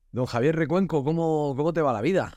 Don Javier Recuenco, ¿cómo te va la vida?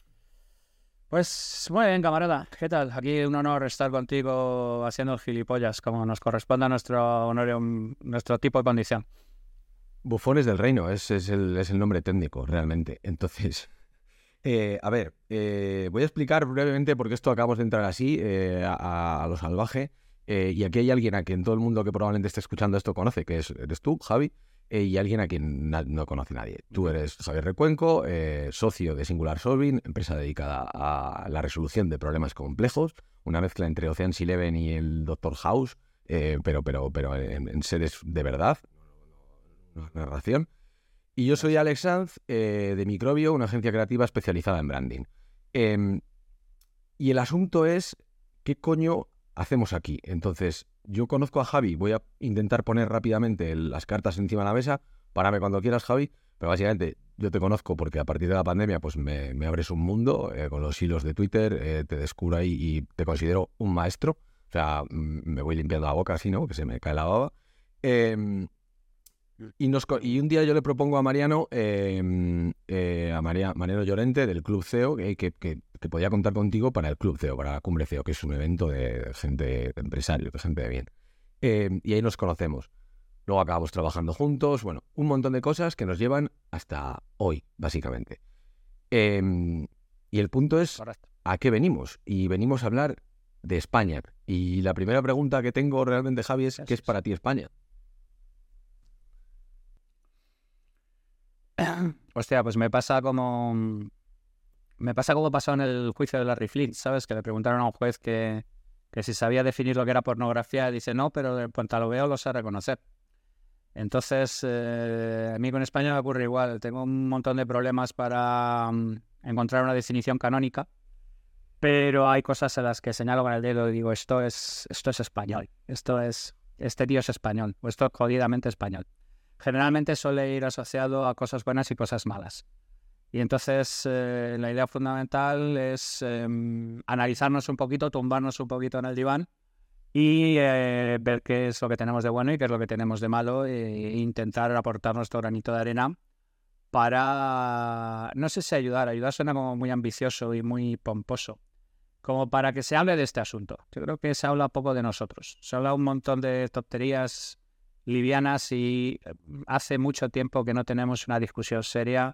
Pues muy bien, camarada. ¿Qué tal? Aquí un honor estar contigo haciendo gilipollas, como nos corresponde a nuestro honor y nuestro tipo de condición. Bufones del Reino, es el nombre técnico, realmente. Entonces, voy a explicar brevemente porque esto acabamos de entrar así, a lo salvaje. Y aquí hay alguien a quien todo el mundo que probablemente esté escuchando esto conoce, que eres tú, Javi, y alguien a quien no conoce nadie. Tú eres Javier Recuenco, socio de Singular Solving, empresa dedicada a la resolución de problemas complejos, una mezcla entre Ocean's Eleven y el Doctor House, pero en seres de verdad, una narración. Y yo soy Alex Sanz, de Microbio, una agencia creativa especializada en branding. Y el asunto es, ¿qué coño hacemos aquí? Entonces, yo conozco a Javi, voy a intentar poner rápidamente las cartas encima de la mesa. Párame cuando quieras, Javi, pero básicamente yo te conozco porque a partir de la pandemia pues me abres un mundo con los hilos de Twitter, te descubro ahí y te considero un maestro. O sea, me voy limpiando la boca así, ¿no? Que se me cae la baba. Y un día yo le propongo a Mariano, Mariano Llorente del Club CEO, que podía contar contigo para el Club CEO, para la Cumbre CEO, que es un evento de gente, de empresarios, de gente de bien. Y ahí nos conocemos. Luego acabamos trabajando juntos, bueno, un montón de cosas que nos llevan hasta hoy, básicamente. Y el punto es, Correcto. ¿a qué venimos? Y venimos a hablar de España. Y la primera pregunta que tengo realmente, Javi, es ¿qué es para ti España? Hostia, pues me pasa como pasó en el juicio de Larry Flint, ¿sabes? Que le preguntaron a un juez que si sabía definir lo que era pornografía, y dice, no, pero en cuanto lo veo lo sé reconocer. Entonces, a mí con España me ocurre igual. Tengo un montón de problemas para encontrar una definición canónica, pero hay cosas en las que señalo con el dedo y digo, esto es español, este tío es español, o esto es jodidamente español. Generalmente suele ir asociado a cosas buenas y cosas malas. Y entonces la idea fundamental es analizarnos un poquito, tumbarnos un poquito en el diván y ver qué es lo que tenemos de bueno y qué es lo que tenemos de malo e intentar aportar nuestro granito de arena para, no sé si ayudar suena como muy ambicioso y muy pomposo, como para que se hable de este asunto. Yo creo que se habla poco de nosotros, se habla un montón de tonterías livianas y hace mucho tiempo que no tenemos una discusión seria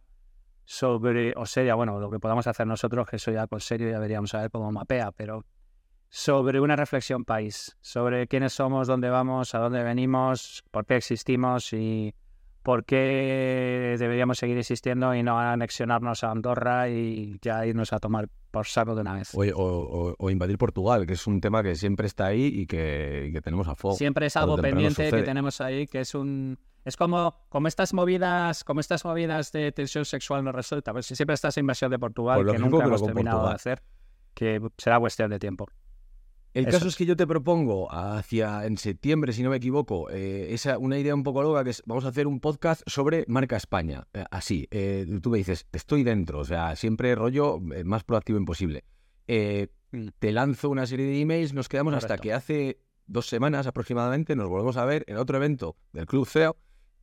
bueno, lo que podamos hacer nosotros, que eso ya con serio ya deberíamos saber cómo mapea, pero sobre una reflexión país, sobre quiénes somos, dónde vamos, a dónde venimos, por qué existimos y por qué deberíamos seguir existiendo y no anexionarnos a Andorra y ya irnos a tomar por saco de una vez. O invadir Portugal, que es un tema que siempre está ahí y que tenemos a fuego. Siempre es algo pendiente que tenemos ahí, que es como estas movidas de tensión sexual no resuelta. Pues si siempre está esa invasión de Portugal que nunca hemos terminado de hacer, que será cuestión de tiempo. El caso es que yo te propongo en septiembre, si no me equivoco, una idea un poco loca, que es vamos a hacer un podcast sobre marca España. Así, tú me dices, estoy dentro, o sea, siempre rollo más proactivo imposible. Te lanzo una serie de emails, nos quedamos hasta que hace 2 semanas aproximadamente nos volvemos a ver en otro evento del Club CEO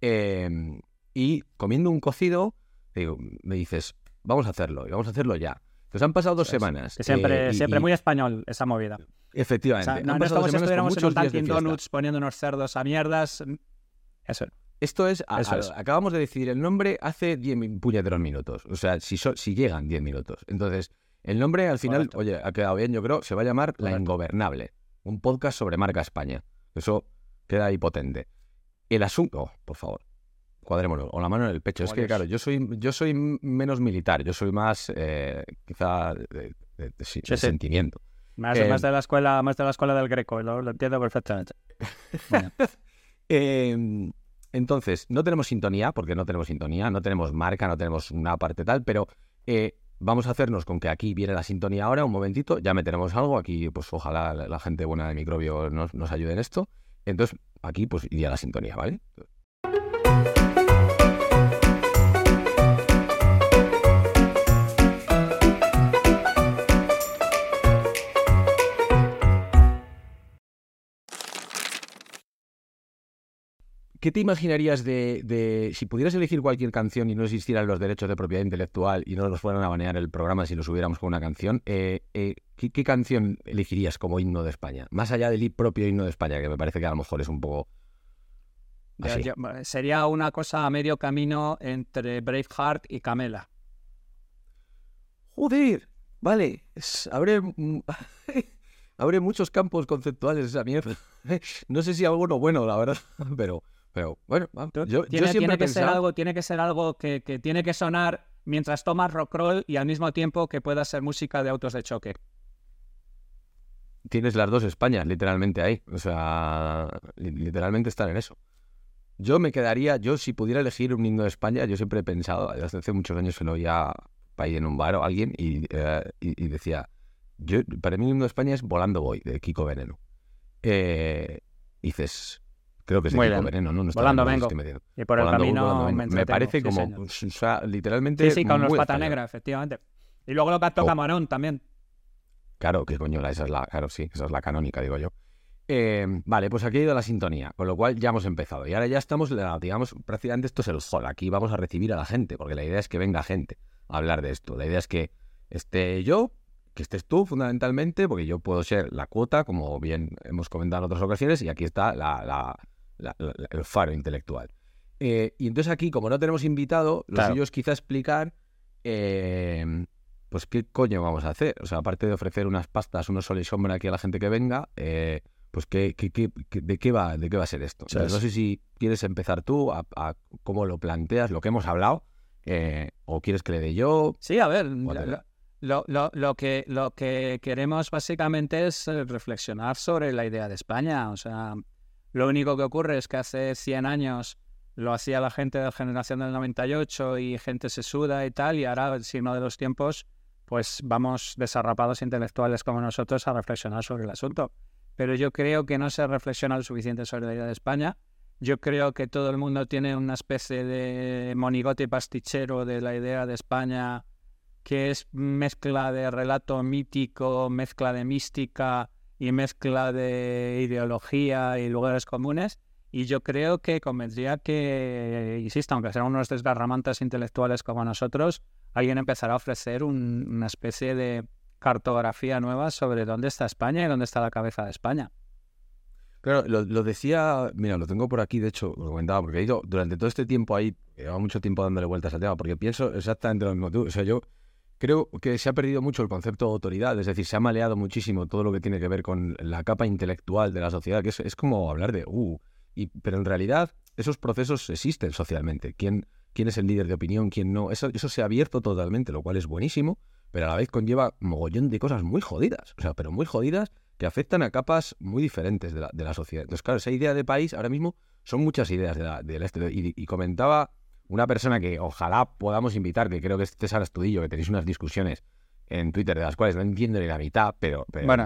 y comiendo un cocido, me dices, vamos a hacerlo, y vamos a hacerlo ya. Entonces han pasado 2 semanas. Que siempre muy español esa movida. Efectivamente. O sea, no es como si estuviéramos en un Dunkin' Donuts poniendo unos cerdos a mierdas. Eso. Esto es. Acabamos de decidir el nombre hace 10 puñeteros minutos. O sea, si llegan 10 minutos. Entonces, el nombre al final, oye, ha quedado bien, yo creo, se va a llamar La Ingobernable. Un podcast sobre marca España. Eso queda ahí potente. El asunto, por favor, cuadrémoslo, o la mano en el pecho. Es que, claro, yo soy menos militar, yo soy más, quizá, de sentimiento. Más de la escuela del Greco, lo entiendo perfectamente. Entonces, no tenemos sintonía, no tenemos marca, no tenemos una parte tal, pero vamos a hacernos con que aquí viene la sintonía ahora, un momentito, ya meteremos algo, aquí pues ojalá la gente buena de Microbio nos ayude en esto. Entonces, aquí pues iría la sintonía, ¿vale? ¿qué te imaginarías si pudieras elegir cualquier canción y no existieran los derechos de propiedad intelectual y no nos fueran a banear el programa si lo subiéramos con una canción? ¿Qué canción elegirías como himno de España? Más allá del propio himno de España, que me parece que a lo mejor es un poco así. Sería una cosa a medio camino entre Braveheart y Camela. ¡Joder! Vale, abre muchos campos conceptuales esa mierda. No sé si alguno bueno, la verdad, pero bueno, yo siempre he pensado... Tiene que ser algo que tiene que sonar mientras tomas rock roll y al mismo tiempo que pueda ser música de autos de choque. Tienes las dos Españas, literalmente ahí. O sea, literalmente están en eso. Yo si pudiera elegir un himno de España, yo siempre he pensado, desde hace muchos años que lo oía ahí en un bar o alguien y decía, para mí el himno de España es Volando Voy, de Kiko Veneno. Dices, creo que es de Kiko Veneno, ¿no? Volando Vengo. Y por el camino me parece como, o sea, literalmente... Sí, con los Pata Negra, efectivamente. Y luego lo cantó Camarón también. Claro, qué coño, esa es la canónica, digo yo. Vale, pues aquí ha ido la sintonía, con lo cual ya hemos empezado. Y ahora ya estamos, digamos, prácticamente esto es el hall. Aquí vamos a recibir a la gente, porque la idea es que venga gente a hablar de esto. La idea es que esté yo, que estés tú, fundamentalmente, porque yo puedo ser la cuota, como bien hemos comentado en otras ocasiones, y aquí está el faro intelectual. Y entonces aquí, como no tenemos invitado, lo suyo es quizá explicar... pues qué coño vamos a hacer. O sea, aparte de ofrecer unas pastas, unos sol y sombra aquí a la gente que venga, pues ¿de qué va a ser esto? No sé si quieres empezar tú a cómo lo planteas, lo que hemos hablado, o quieres que le dé yo. Sí, a ver, lo que queremos básicamente es reflexionar sobre la idea de España. O sea, lo único que ocurre es que hace 100 años lo hacía la gente de la generación del 98 y gente sesuda y tal, y ahora, el signo de los tiempos, pues vamos desarrapados intelectuales como nosotros a reflexionar sobre el asunto. Pero yo creo que no se reflexiona lo suficiente sobre la idea de España. Yo creo que todo el mundo tiene una especie de monigote pastichero de la idea de España, que es mezcla de relato mítico, mezcla de mística y mezcla de ideología y lugares comunes. Y yo creo que convendría que, insisto, aunque sean unos desgarramantes intelectuales como nosotros, alguien empezará a ofrecer una especie de cartografía nueva sobre dónde está España y dónde está la cabeza de España. Claro, lo decía, mira, lo tengo por aquí, de hecho, lo comentaba, porque he ido durante todo este tiempo ahí, llevo mucho tiempo dándole vueltas al tema, porque pienso exactamente lo mismo que tú. O sea, yo creo que se ha perdido mucho el concepto de autoridad, es decir, se ha maleado muchísimo todo lo que tiene que ver con la capa intelectual de la sociedad, que es como hablar de pero en realidad esos procesos existen socialmente. ¿Quién es el líder de opinión? ¿Quién no? Eso se ha abierto totalmente, lo cual es buenísimo, pero a la vez conlleva mogollón de cosas muy jodidas. O sea, pero muy jodidas que afectan a capas muy diferentes de la sociedad. Entonces, claro, esa idea de país, ahora mismo, son muchas ideas y comentaba una persona que ojalá podamos invitar, que creo que es César Astudillo, que tenéis unas discusiones en Twitter de las cuales no entiendo ni la mitad, pero bueno,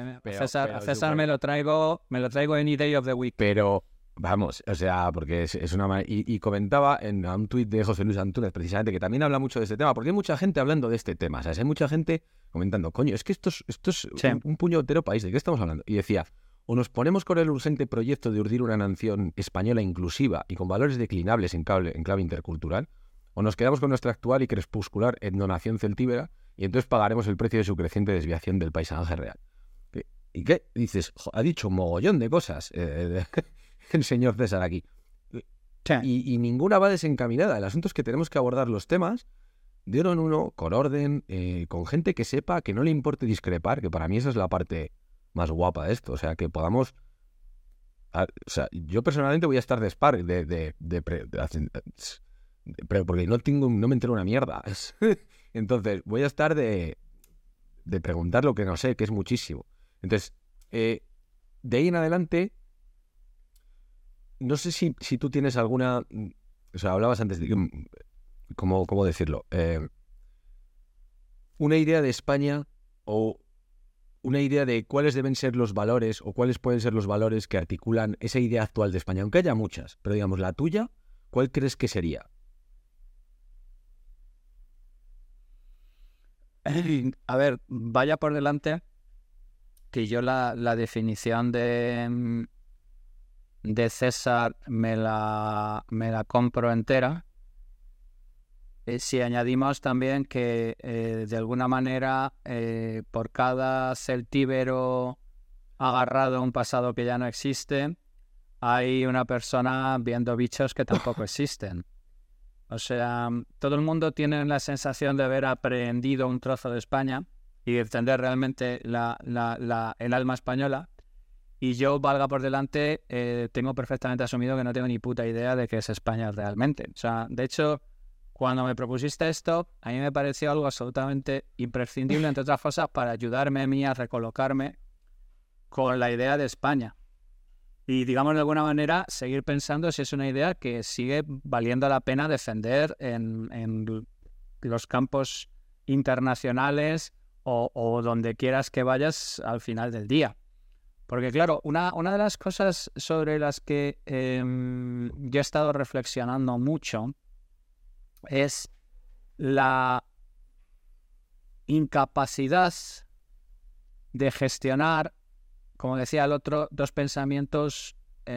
a César me lo traigo any day of the week. Pero vamos, o sea, porque es una... Y comentaba en un tuit de José Luis Antúnez, precisamente, que también habla mucho de este tema, porque hay mucha gente hablando de este tema, ¿sabes? Hay mucha gente comentando, coño, es que esto es un puñetero país, ¿de qué estamos hablando? Y decía, o nos ponemos con el urgente proyecto de urdir una nación española inclusiva y con valores declinables en clave intercultural, o nos quedamos con nuestra actual y crepuscular etnonación celtíbera y entonces pagaremos el precio de su creciente desviación del paisaje real. ¿Y qué? Dices, ha dicho un mogollón de cosas el señor César aquí. Y ninguna va desencaminada. El asunto es que tenemos que abordar los temas de uno en uno, con orden, con gente que sepa, que no le importe discrepar, que para mí esa es la parte más guapa de esto. O sea, que podamos... o sea, yo personalmente voy a estar de spar, porque no me entero una mierda. Entonces, voy a estar de preguntar lo que no sé, que es muchísimo. Entonces, de ahí en adelante, no sé si tú tienes alguna... O sea, hablabas antes de... ¿Cómo decirlo? Una idea de España o una idea de cuáles deben ser los valores o cuáles pueden ser los valores que articulan esa idea actual de España. Aunque haya muchas, pero digamos, la tuya, ¿cuál crees que sería? A ver, vaya por delante que yo la definición de de César me la compro entera. Si añadimos también que de alguna manera por cada celtíbero agarrado a un pasado que ya no existe, hay una persona viendo bichos que tampoco existen. O sea, todo el mundo tiene la sensación de haber aprehendido un trozo de España y de entender realmente el alma española. Y yo, valga por delante, tengo perfectamente asumido que no tengo ni puta idea de qué es España realmente. O sea, de hecho, cuando me propusiste esto, a mí me pareció algo absolutamente imprescindible, entre otras cosas, para ayudarme a mí a recolocarme con la idea de España. Y, digamos, de alguna manera, seguir pensando si es una idea que sigue valiendo la pena defender en los campos internacionales o donde quieras que vayas al final del día. Porque, claro, una de las cosas sobre las que yo he estado reflexionando mucho es la incapacidad de gestionar, como decía el otro, dos pensamientos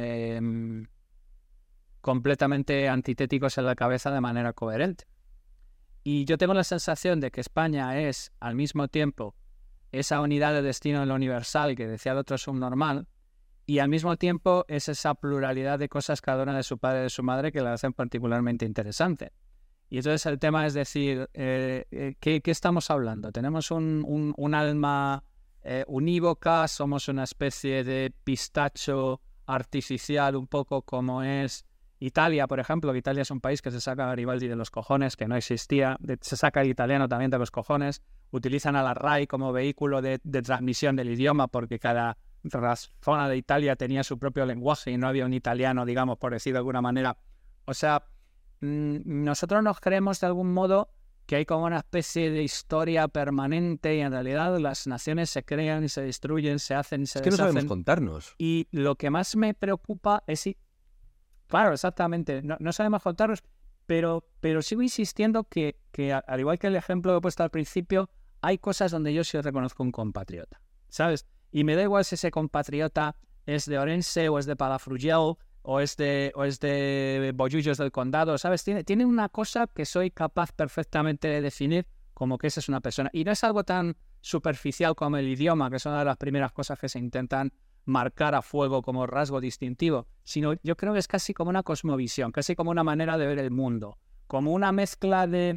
completamente antitéticos en la cabeza de manera coherente. Y yo tengo la sensación de que España es, al mismo tiempo, esa unidad de destino en lo universal que decía el otro subnormal, y al mismo tiempo es esa pluralidad de cosas cada una de su padre y de su madre que la hacen particularmente interesante. Y entonces el tema es decir, ¿qué estamos hablando? ¿Tenemos un alma unívoca? ¿Somos una especie de pistacho artificial un poco como es Italia, por ejemplo? Que Italia es un país que se saca a Garibaldi de los cojones, que no existía, se saca el italiano también de los cojones, utilizan a la RAI como vehículo de transmisión del idioma porque cada zona de Italia tenía su propio lenguaje y no había un italiano, digamos, por decir de alguna manera. O sea, nosotros nos creemos de algún modo que hay como una especie de historia permanente y en realidad las naciones se crean y se destruyen, se hacen y se deshacen. Es que no sabemos contarnos. Y lo que más me preocupa es si... Claro, exactamente, no sabemos contarnos, pero sigo insistiendo que al igual que el ejemplo que he puesto al principio, hay cosas donde yo sí reconozco un compatriota, ¿sabes? Y me da igual si ese compatriota es de Orense o es de Palafrugell o es de Bollullos del Condado, ¿sabes? Tiene una cosa que soy capaz perfectamente de definir como que esa es una persona. Y no es algo tan superficial como el idioma, que es una de las primeras cosas que se intentan marcar a fuego como rasgo distintivo, sino yo creo que es casi como una cosmovisión, casi como una manera de ver el mundo, como una mezcla de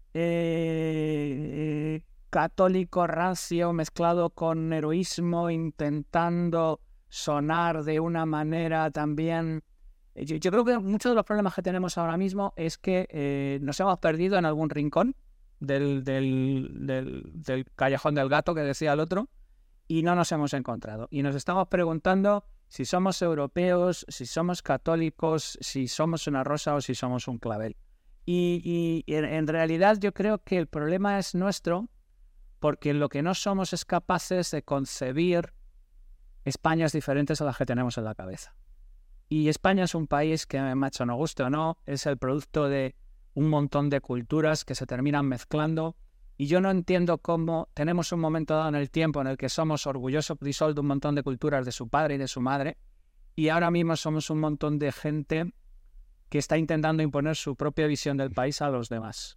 católico rancio mezclado con heroísmo, intentando sonar de una manera también... Yo creo que muchos de los problemas que tenemos ahora mismo es que nos hemos perdido en algún rincón del callejón del gato que decía el otro y no nos hemos encontrado. Y nos estamos preguntando si somos europeos, si somos católicos, si somos una rosa o si somos un clavel. Y en realidad yo creo que el problema es nuestro porque lo que no somos es capaces de concebir Españas diferentes a las que tenemos en la cabeza. Y España es un país que, macho, nos guste o no, es el producto de un montón de culturas que se terminan mezclando. Y yo no entiendo cómo tenemos un momento dado en el tiempo en el que somos orgullosos crisol de un montón de culturas de su padre y de su madre, y ahora mismo somos un montón de gente que está intentando imponer su propia visión del país a los demás.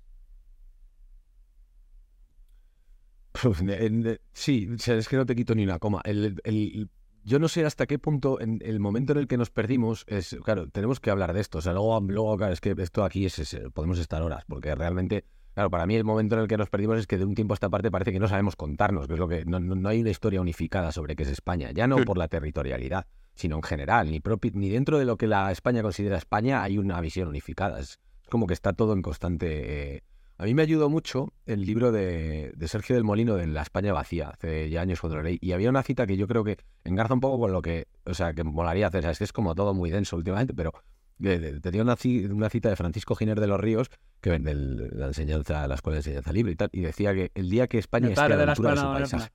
Sí, es que no te quito ni una coma. Yo no sé hasta qué punto, en el momento en el que nos perdimos, es claro, tenemos que hablar de esto. O sea, luego claro, es que esto aquí podemos estar horas, porque realmente, claro, para mí el momento en el que nos perdimos es que de un tiempo a esta parte parece que no sabemos contarnos, que es lo que no hay una historia unificada sobre qué es España, ya no por la territorialidad, sino en general, ni dentro de lo que la España considera España hay una visión unificada. Es como que está todo en constante... A mí me ayudó mucho el libro de Sergio del Molino de La España vacía, hace ya años cuando lo leí, y había una cita que yo creo que engarza un poco con lo que, o sea, que molaría hacer, o sea, es que es como todo muy denso últimamente, pero tenía una cita de Francisco Giner de los Ríos, que de la escuela de enseñanza libre y tal, y decía que el día que España esté a la altura de su paisaje,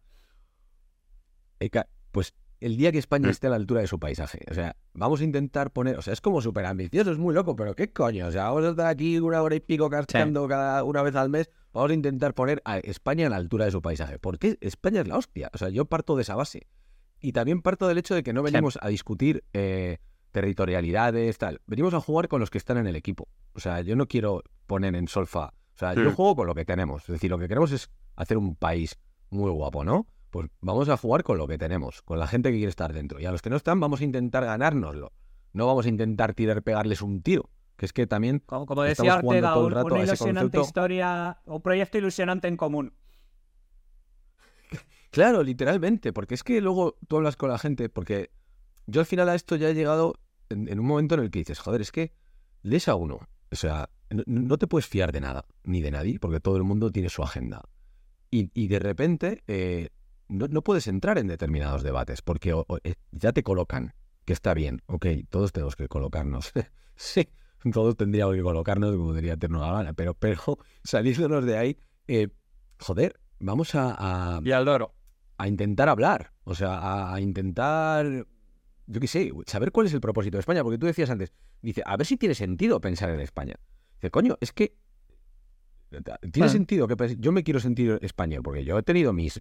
pues el día que España esté a la altura de su paisaje, o sea, vamos a intentar poner, o sea, es como súper ambicioso, es muy loco, pero ¿qué coño? O sea, vamos a estar aquí una hora y pico cascando cada una vez al mes, vamos a intentar poner a España a la altura de su paisaje. Porque España es la hostia, o sea, yo parto de esa base. Y también parto del hecho de que no venimos a discutir territorialidades, tal. Venimos a jugar con los que están en el equipo. O sea, yo no quiero poner en solfa. O sea, yo juego con lo que tenemos. Es decir, lo que queremos es hacer un país muy guapo, ¿no? Pues vamos a jugar con lo que tenemos, con la gente que quiere estar dentro. Y a los que no están vamos a intentar ganárnoslo. No vamos a intentar pegarles un tiro. Que es que también como decía Ortega, todo el rato una a ese ilusionante concepto. historia, un proyecto ilusionante en común. Claro, literalmente, porque es que luego tú hablas con la gente, porque yo al final a esto ya he llegado en un momento en el que dices, joder, es que lees a uno, o sea, no te puedes fiar de nada, ni de nadie, porque todo el mundo tiene su agenda. Y de repente no puedes entrar en determinados debates, porque ya te colocan, que está bien, ok, todos tenemos que colocarnos, sí, todos tendríamos que colocarnos, como diría Eterno la gana, pero saliéndonos de ahí, joder, vamos Y al Doro. a intentar hablar, o sea, a intentar, yo qué sé, saber cuál es el propósito de España, porque tú decías antes, dice, a ver si tiene sentido pensar en España. Dice, coño, es que tiene sentido que yo me quiero sentir español, porque yo he tenido mis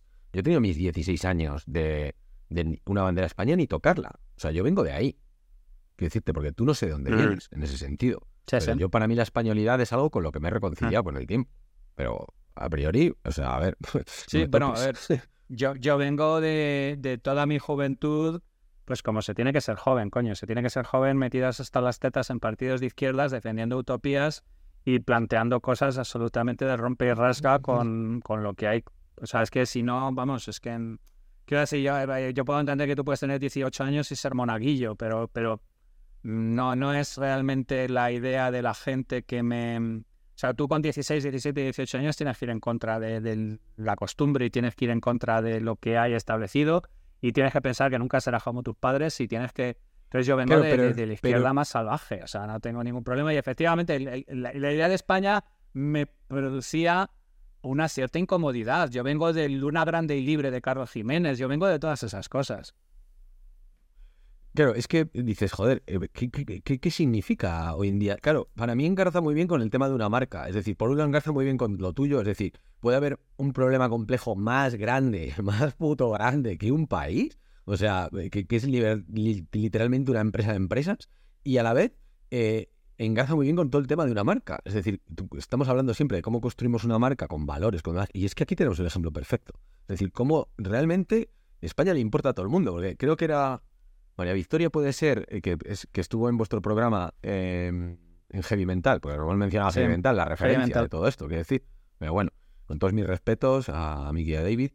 16 años de una bandera de España ni tocarla. O sea, yo vengo de ahí. Quiero decirte, porque tú no sé de dónde vienes, en ese sentido. Sí, Pero yo, para mí, la españolidad es algo con lo que me he reconciliado con el tiempo. Pero a priori, o sea, a ver. Sí, bueno, a ver. Yo vengo de toda mi juventud, pues como se tiene que ser joven, coño. Se tiene que ser joven metidas hasta las tetas en partidos de izquierdas, defendiendo utopías y planteando cosas absolutamente de rompe y rasga con lo que hay. O sea, es que si no, vamos, es que... Quiero decir, yo puedo entender que tú puedes tener 18 años y ser monaguillo, pero no es realmente la idea de la gente que me... O sea, tú con 16, 17, 18 años tienes que ir en contra de la costumbre y tienes que ir en contra de lo que hay establecido y tienes que pensar que nunca serás como tus padres y tienes que... Entonces yo vengo de la izquierda más salvaje, o sea, no tengo ningún problema y efectivamente la idea de España me producía una cierta incomodidad. Yo vengo de Luna Grande y Libre de Carlos Jiménez, yo vengo de todas esas cosas. Claro, es que dices, joder, ¿qué significa hoy en día? Claro, para mí engarza muy bien con el tema de una marca. Es decir, por un lado engarza muy bien con lo tuyo. Es decir, puede haber un problema complejo más grande, más puto grande que un país. O sea, que es literalmente una empresa de empresas. Y a la vez engarza muy bien con todo el tema de una marca. Es decir, estamos hablando siempre de cómo construimos una marca con valores, con demás. Y es que aquí tenemos el ejemplo perfecto. Es decir, cómo realmente España le importa a todo el mundo. Porque creo que era... María Victoria puede ser que estuvo en vuestro programa en Heavy Mental, porque no hemos mencionado Heavy Mental, la referencia de todo esto, quiero decir. Pero bueno, con todos mis respetos a Miki y a David,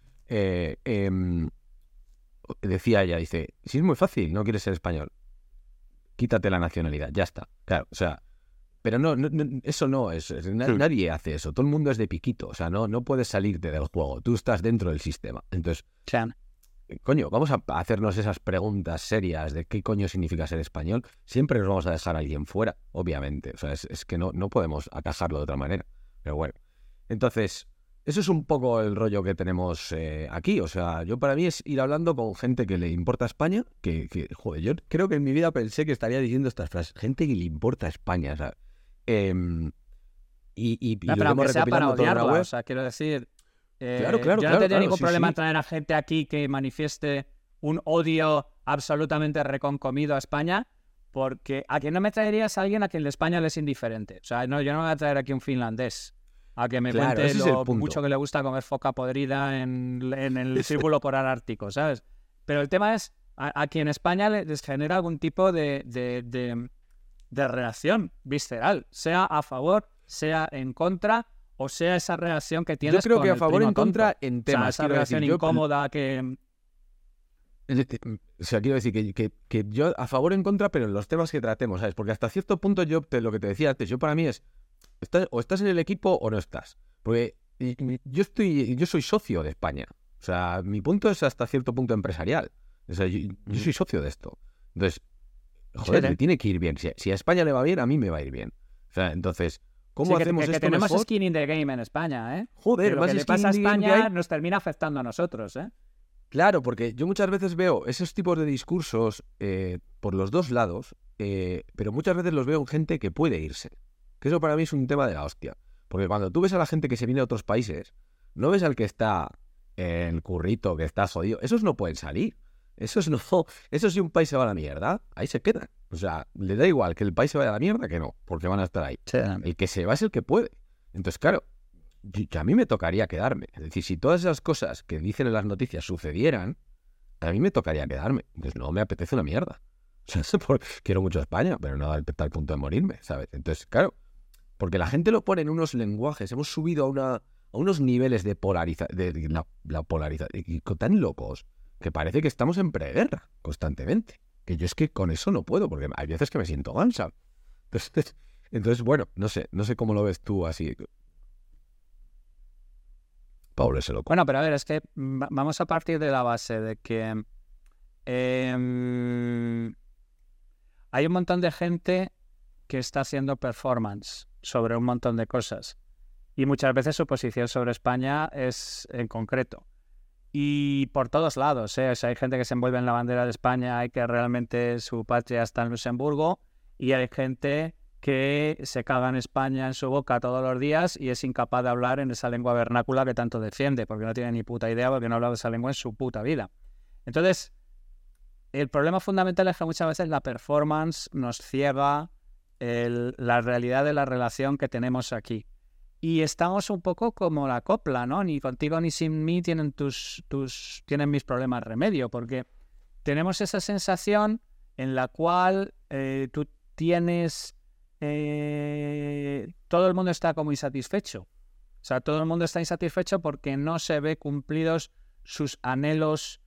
decía ella, dice, si es muy fácil, no quieres ser español, quítate la nacionalidad, ya está. Claro, o sea, pero no eso no es, nadie hace eso, todo el mundo es de piquito, o sea, no puedes salirte del juego, tú estás dentro del sistema. Entonces... Coño, vamos a hacernos esas preguntas serias de qué coño significa ser español. Siempre nos vamos a dejar a alguien fuera, obviamente. O sea, es que no podemos atajarlo de otra manera. Pero bueno. Entonces, eso es un poco el rollo que tenemos aquí. O sea, yo para mí es ir hablando con gente que le importa España. Joder, yo creo que en mi vida pensé que estaría diciendo estas frases. Gente que le importa España, o sea. Pero aunque sea para odiarla, o sea, quiero decir... Claro, yo no tendría ningún problema sí. en traer a gente aquí que manifieste un odio absolutamente reconcomido a España, porque a quien no me traerías a alguien a quien la España le es indiferente. O sea, no, yo no me voy a traer aquí un finlandés a que me cuente lo mucho que le gusta comer foca podrida en el círculo polar ártico, ¿sabes? Pero el tema es a quien España les genera algún tipo de reacción visceral, sea a favor, sea en contra, o sea esa reacción que tienes. Yo creo que a el favor primo en contra tonto. en temas. O sea, esa reacción incómoda que... O sea, quiero decir que yo a favor o en contra, pero en los temas que tratemos, ¿sabes? Porque hasta cierto punto lo que te decía antes, yo para mí es, o estás en el equipo o no estás. Porque yo soy socio de España. O sea, mi punto es hasta cierto punto empresarial. O sea, yo soy socio de esto. Entonces, joder, me tiene que ir bien. Si a España le va bien, a mí me va a ir bien. O sea, entonces, ¿cómo hacemos esto que tenemos mejor? skin in the game en España, ¿eh? Joder, lo más que le skin pasa a in the game España que hay. nos termina afectando a nosotros, ¿eh? Claro, porque yo muchas veces veo esos tipos de discursos por los dos lados, pero muchas veces los veo en gente que puede irse. Que eso para mí es un tema de la hostia. Porque cuando tú ves a la gente que se viene de otros países, no ves al que está en el currito, que está jodido. Esos no pueden salir. Eso es no. Eso si un país se va a la mierda, ahí se quedan. O sea, le da igual que el país se vaya a la mierda que no, porque van a estar ahí. Sí. El que se va es el que puede. Entonces, claro, a mí me tocaría quedarme. Es decir, si todas esas cosas que dicen en las noticias sucedieran, a mí me tocaría quedarme. Entonces no me apetece una mierda. O sea, quiero mucho a España, pero no al punto de morirme, ¿sabes? Entonces, claro, porque la gente lo pone en unos lenguajes, hemos subido a unos niveles de la polarización, y tan locos, que parece que estamos en preguerra constantemente. Que yo es que con eso no puedo, porque hay veces que me siento gansa. Entonces, bueno, no sé cómo lo ves tú así. Pablo ese loco. Bueno, pero a ver, es que vamos a partir de la base de que hay un montón de gente que está haciendo performance sobre un montón de cosas. Y muchas veces su posición sobre España es en concreto. Y por todos lados, ¿eh? O sea, hay gente que se envuelve en la bandera de España y que realmente su patria está en Luxemburgo. Y hay gente que se caga en España en su boca todos los días y es incapaz de hablar en esa lengua vernácula que tanto defiende, porque no tiene ni puta idea, porque no ha hablado esa lengua en su puta vida. Entonces, el problema fundamental es que muchas veces la performance nos ciega la realidad de la relación que tenemos aquí. Y estamos un poco como la copla, ¿no? Ni contigo ni sin mí tienen tienen mis problemas remedio, porque tenemos esa sensación en la cual tú tienes... todo el mundo está como insatisfecho. O sea, todo el mundo está insatisfecho porque no se ve cumplidos sus anhelos,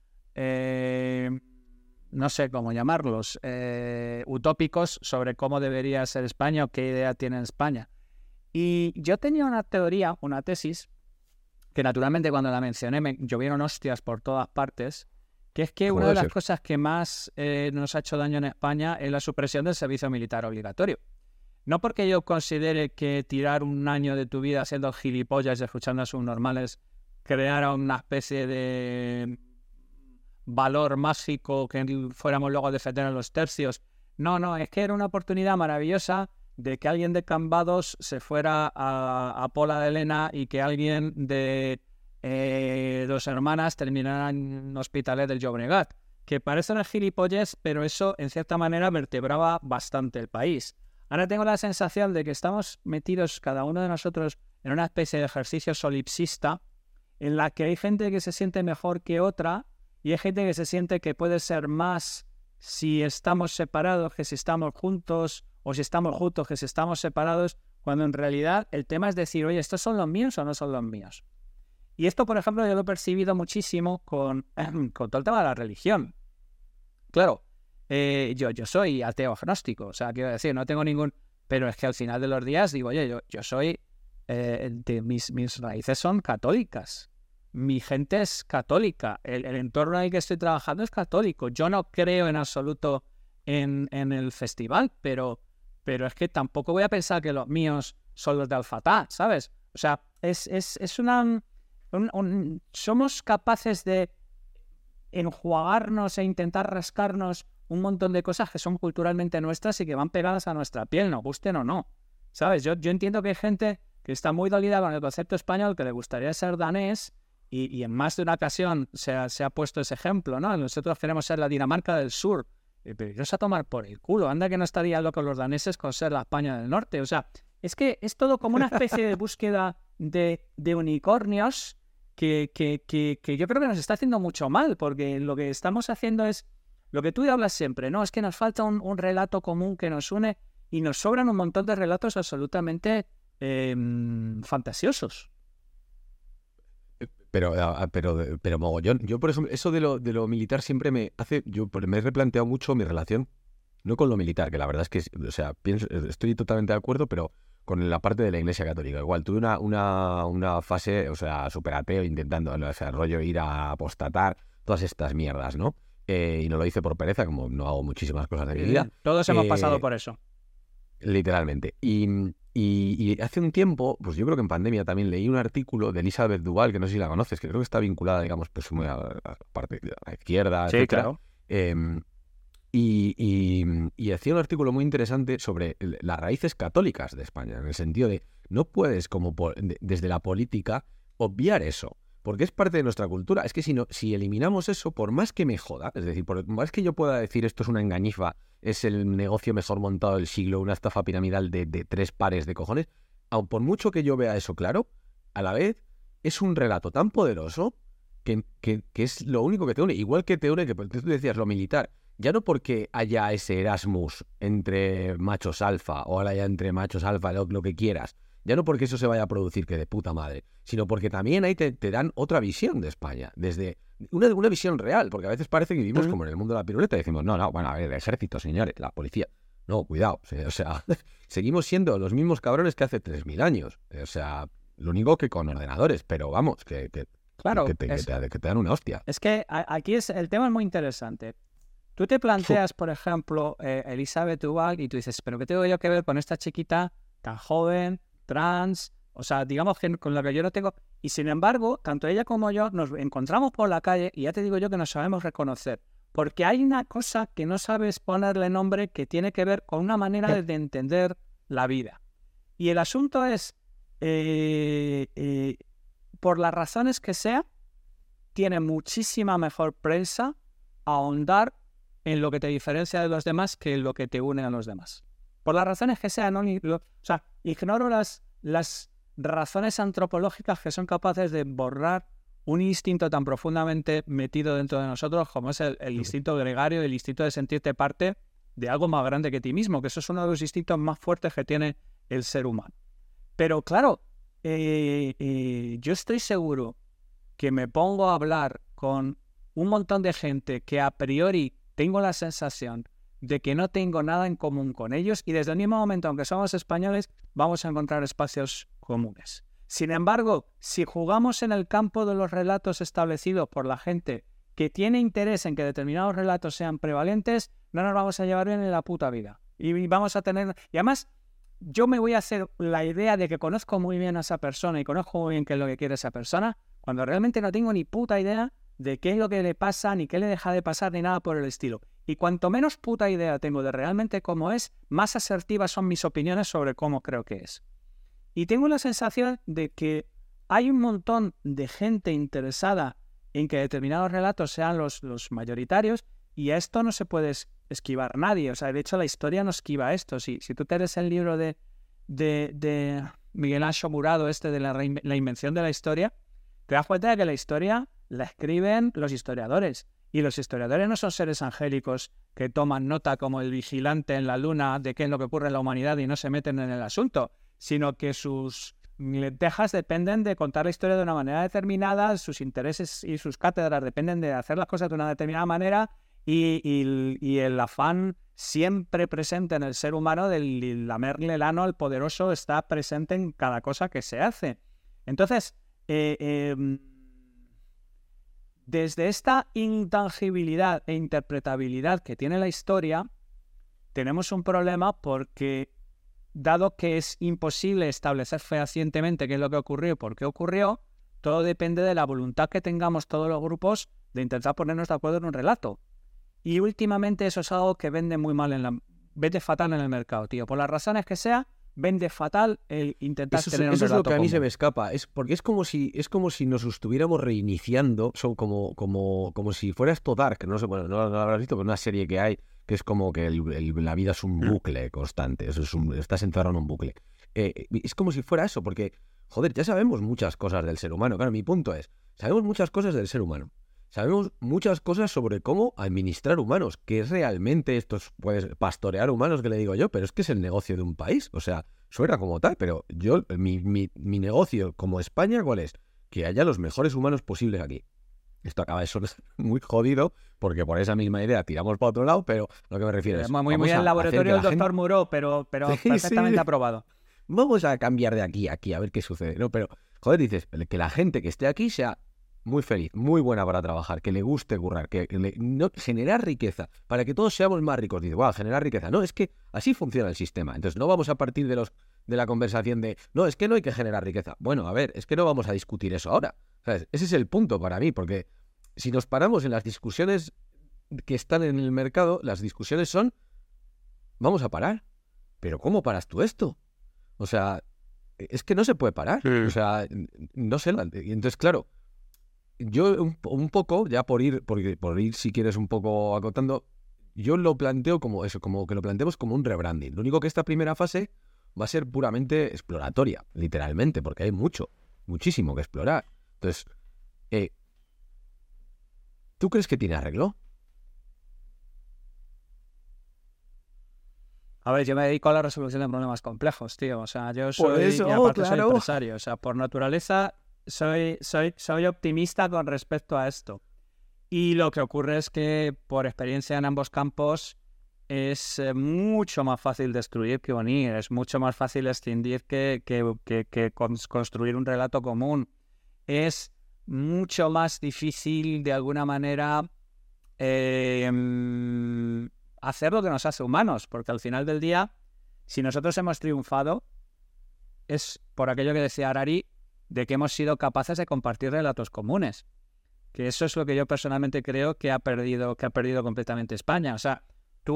no sé cómo llamarlos, utópicos sobre cómo debería ser España o qué idea tiene España. Y yo tenía una teoría, una tesis, que naturalmente cuando la mencioné me llovieron hostias por todas partes, que es que una de las cosas que más nos ha hecho daño en España es la supresión del servicio militar obligatorio. No porque yo considere que tirar un año de tu vida haciendo gilipollas y escuchando a subnormales creara una especie de valor mágico que fuéramos luego a defender a los tercios. No, es que era una oportunidad maravillosa de que alguien de Cambados se fuera a Pola de Lena y que alguien de Dos Hermanas terminara en Hospitalet del Llobregat. Que parece una gilipollez, pero eso en cierta manera vertebraba bastante el país. Ahora tengo la sensación de que estamos metidos cada uno de nosotros en una especie de ejercicio solipsista en la que hay gente que se siente mejor que otra y hay gente que se siente que puede ser más si estamos separados que si estamos juntos, o si estamos juntos que si estamos separados, cuando en realidad el tema es decir, oye, ¿estos son los míos o no son los míos? Y esto, por ejemplo, yo lo he percibido muchísimo con todo el tema de la religión. Claro, yo soy ateo agnóstico, o sea, quiero decir, no tengo ningún... Pero es que al final de los días digo, oye, yo soy... mis raíces son católicas. Mi gente es católica. El entorno en el que estoy trabajando es católico. Yo no creo en absoluto en el festival, pero es que tampoco voy a pensar que los míos son los de Al-Fatah, ¿sabes? O sea, es una... somos capaces de enjuagarnos e intentar rascarnos un montón de cosas que son culturalmente nuestras y que van pegadas a nuestra piel, nos gusten o no, ¿sabes? Yo entiendo que hay gente que está muy dolida con el concepto español, que le gustaría ser danés y en más de una ocasión se ha puesto ese ejemplo, ¿no? Nosotros queremos ser la Dinamarca del Sur, pero iros a tomar por el culo, anda que no estaría loco los daneses con ser la España del Norte, o sea, es que es todo como una especie de búsqueda de unicornios que yo creo que nos está haciendo mucho mal, porque lo que estamos haciendo es lo que tú hablas siempre, ¿no? Es que nos falta un relato común que nos une y nos sobran un montón de relatos absolutamente fantasiosos. Pero mogollón. Yo, por ejemplo, eso de lo militar siempre me hace... Yo me he replanteado mucho mi relación, no con lo militar, que la verdad es que, o sea, estoy totalmente de acuerdo, pero con la parte de la Iglesia Católica. Igual, tuve una fase, o sea, súper ateo, intentando, o sea, rollo ir a apostatar, todas estas mierdas, ¿no? Y no lo hice por pereza, como no hago muchísimas cosas de mi vida. Todos hemos pasado por eso. Literalmente. Y hace un tiempo, pues yo creo que en pandemia también leí un artículo de Elizabeth Duval, que no sé si la conoces, que creo que está vinculada, digamos, pues muy a la parte de la izquierda, sí, etcétera. Claro. Y hacía un artículo muy interesante sobre las raíces católicas de España, en el sentido de no puedes, como desde la política, obviar eso. porque es parte de nuestra cultura. Es que si eliminamos eso, por más que me joda, es decir, por más que yo pueda decir esto es una engañifa, es el negocio mejor montado del siglo, una estafa piramidal de 3 pares de cojones, aun por mucho que yo vea eso claro, a la vez es un relato tan poderoso que es lo único que te une. Igual que te une, que tú decías, lo militar. Ya no porque haya ese Erasmus entre machos alfa, o ahora ya entre machos alfa, lo que quieras. Ya no porque eso se vaya a producir, que de puta madre, sino porque también ahí te dan otra visión de España, desde una visión real, porque a veces parece que vivimos como en el mundo de la piruleta y decimos, no, bueno, a ver, el ejército, señores, la policía. No, cuidado, o sea, seguimos siendo los mismos cabrones que hace 3.000 años. O sea, lo único que con ordenadores, pero vamos, Claro, que te dan una hostia. Es que aquí el tema es muy interesante. Tú te planteas, por ejemplo, Elizabeth Ubach, y tú dices, ¿pero qué tengo yo que ver con esta chiquita tan joven, trans? O sea, digamos que con la que yo no tengo... Y sin embargo, tanto ella como yo nos encontramos por la calle y ya te digo yo que nos sabemos reconocer. Porque hay una cosa que no sabes ponerle nombre que tiene que ver con una manera de entender la vida. Y el asunto es, por las razones que sea, tiene muchísima mejor prensa ahondar en lo que te diferencia de los demás que en lo que te une a los demás. Por las razones que sean, ¿no? O sea, ignoro las razones antropológicas que son capaces de borrar un instinto tan profundamente metido dentro de nosotros como es el instinto gregario, el instinto de sentirte parte de algo más grande que ti mismo, que eso es uno de los instintos más fuertes que tiene el ser humano. Pero claro, yo estoy seguro que me pongo a hablar con un montón de gente que a priori tengo la sensación de que no tengo nada en común con ellos y desde el mismo momento, aunque somos españoles, vamos a encontrar espacios comunes. Sin embargo, si jugamos en el campo de los relatos establecidos por la gente que tiene interés en que determinados relatos sean prevalentes, no nos vamos a llevar bien en la puta vida. Y vamos a tener... Y además, yo me voy a hacer la idea de que conozco muy bien a esa persona y conozco muy bien qué es lo que quiere esa persona, cuando realmente no tengo ni puta idea de qué es lo que le pasa, ni qué le deja de pasar, ni nada por el estilo. Y cuanto menos puta idea tengo de realmente cómo es, más asertivas son mis opiniones sobre cómo creo que es. Y tengo la sensación de que hay un montón de gente interesada en que determinados relatos sean los mayoritarios y a esto no se puede esquivar nadie. O sea, de hecho la historia no esquiva esto. Si tú te lees el libro de Miguel Anxo Murado, de la invención de la historia, te das cuenta de que la historia la escriben los historiadores. Y los historiadores no son seres angélicos que toman nota como el vigilante en la luna de qué es lo que ocurre en la humanidad y no se meten en el asunto, sino que sus lentejas dependen de contar la historia de una manera determinada, sus intereses y sus cátedras dependen de hacer las cosas de una determinada manera y el afán siempre presente en el ser humano del lamerle el ano al poderoso está presente en cada cosa que se hace. Entonces, desde esta intangibilidad e interpretabilidad que tiene la historia, tenemos un problema porque, dado que es imposible establecer fehacientemente qué es lo que ocurrió y por qué ocurrió, todo depende de la voluntad que tengamos todos los grupos de intentar ponernos de acuerdo en un relato. Y últimamente eso es algo que vende muy mal, vende fatal en el mercado, tío. Por las razones que sea, vende fatal el intentar tener un relato. Eso es lo que a mí común. se me escapa. Es porque es como si nos estuviéramos reiniciando, como si fuera esto Dark, no sé, bueno, no lo habrás visto, pero una serie que hay que es como que la vida es un bucle constante, estás encerrado en un bucle. Es como si fuera eso, porque, joder, ya sabemos muchas cosas del ser humano. Claro, mi punto es, sabemos muchas cosas del ser humano. Sabemos muchas cosas sobre cómo administrar humanos, que es realmente esto, pues, pastorear humanos, que le digo yo, pero es que es el negocio de un país. O sea, suena como tal, pero yo, mi negocio como España, ¿cuál es? Que haya los mejores humanos posibles aquí. Esto acaba de sonar muy jodido, porque por esa misma idea tiramos para otro lado, pero lo que me refiero es... Muy el laboratorio del doctor Muró, pero sí, perfectamente aprobado. Vamos a cambiar de aquí a aquí, a ver qué sucede, ¿no? Pero, joder, dices, que la gente que esté aquí sea muy feliz, muy buena para trabajar, que le guste currar, generar riqueza, para que todos seamos más ricos. Dice, wow, generar riqueza. No, es que así funciona el sistema. Entonces no vamos a partir de la conversación de, no, es que no hay que generar riqueza. Bueno, a ver, es que no vamos a discutir eso ahora. ¿Sabes? Ese es el punto para mí, porque si nos paramos en las discusiones que están en el mercado, las discusiones son, vamos a parar. Pero ¿cómo paras tú esto? O sea, es que no se puede parar. O sea, no sé. Entonces, claro, yo un poco, ya por ir si quieres un poco acotando, yo lo planteo como eso, como que lo planteemos como un rebranding. Lo único que esta primera fase va a ser puramente exploratoria, literalmente, porque hay muchísimo que explorar. Entonces, ¿tú crees que tiene arreglo? A ver, yo me dedico a la resolución de problemas complejos, tío. O sea, yo soy, eso, y aparte soy claro. empresario. O sea, por naturaleza soy optimista con respecto a esto. Y lo que ocurre es que, por experiencia en ambos campos, es mucho más fácil destruir que unir. Es mucho más fácil escindir que construir un relato común. Es mucho más difícil, de alguna manera, hacer lo que nos hace humanos, porque al final del día, si nosotros hemos triunfado, es por aquello que decía Harari, de que hemos sido capaces de compartir relatos comunes. Que eso es lo que yo personalmente creo que ha perdido completamente España. O sea, tú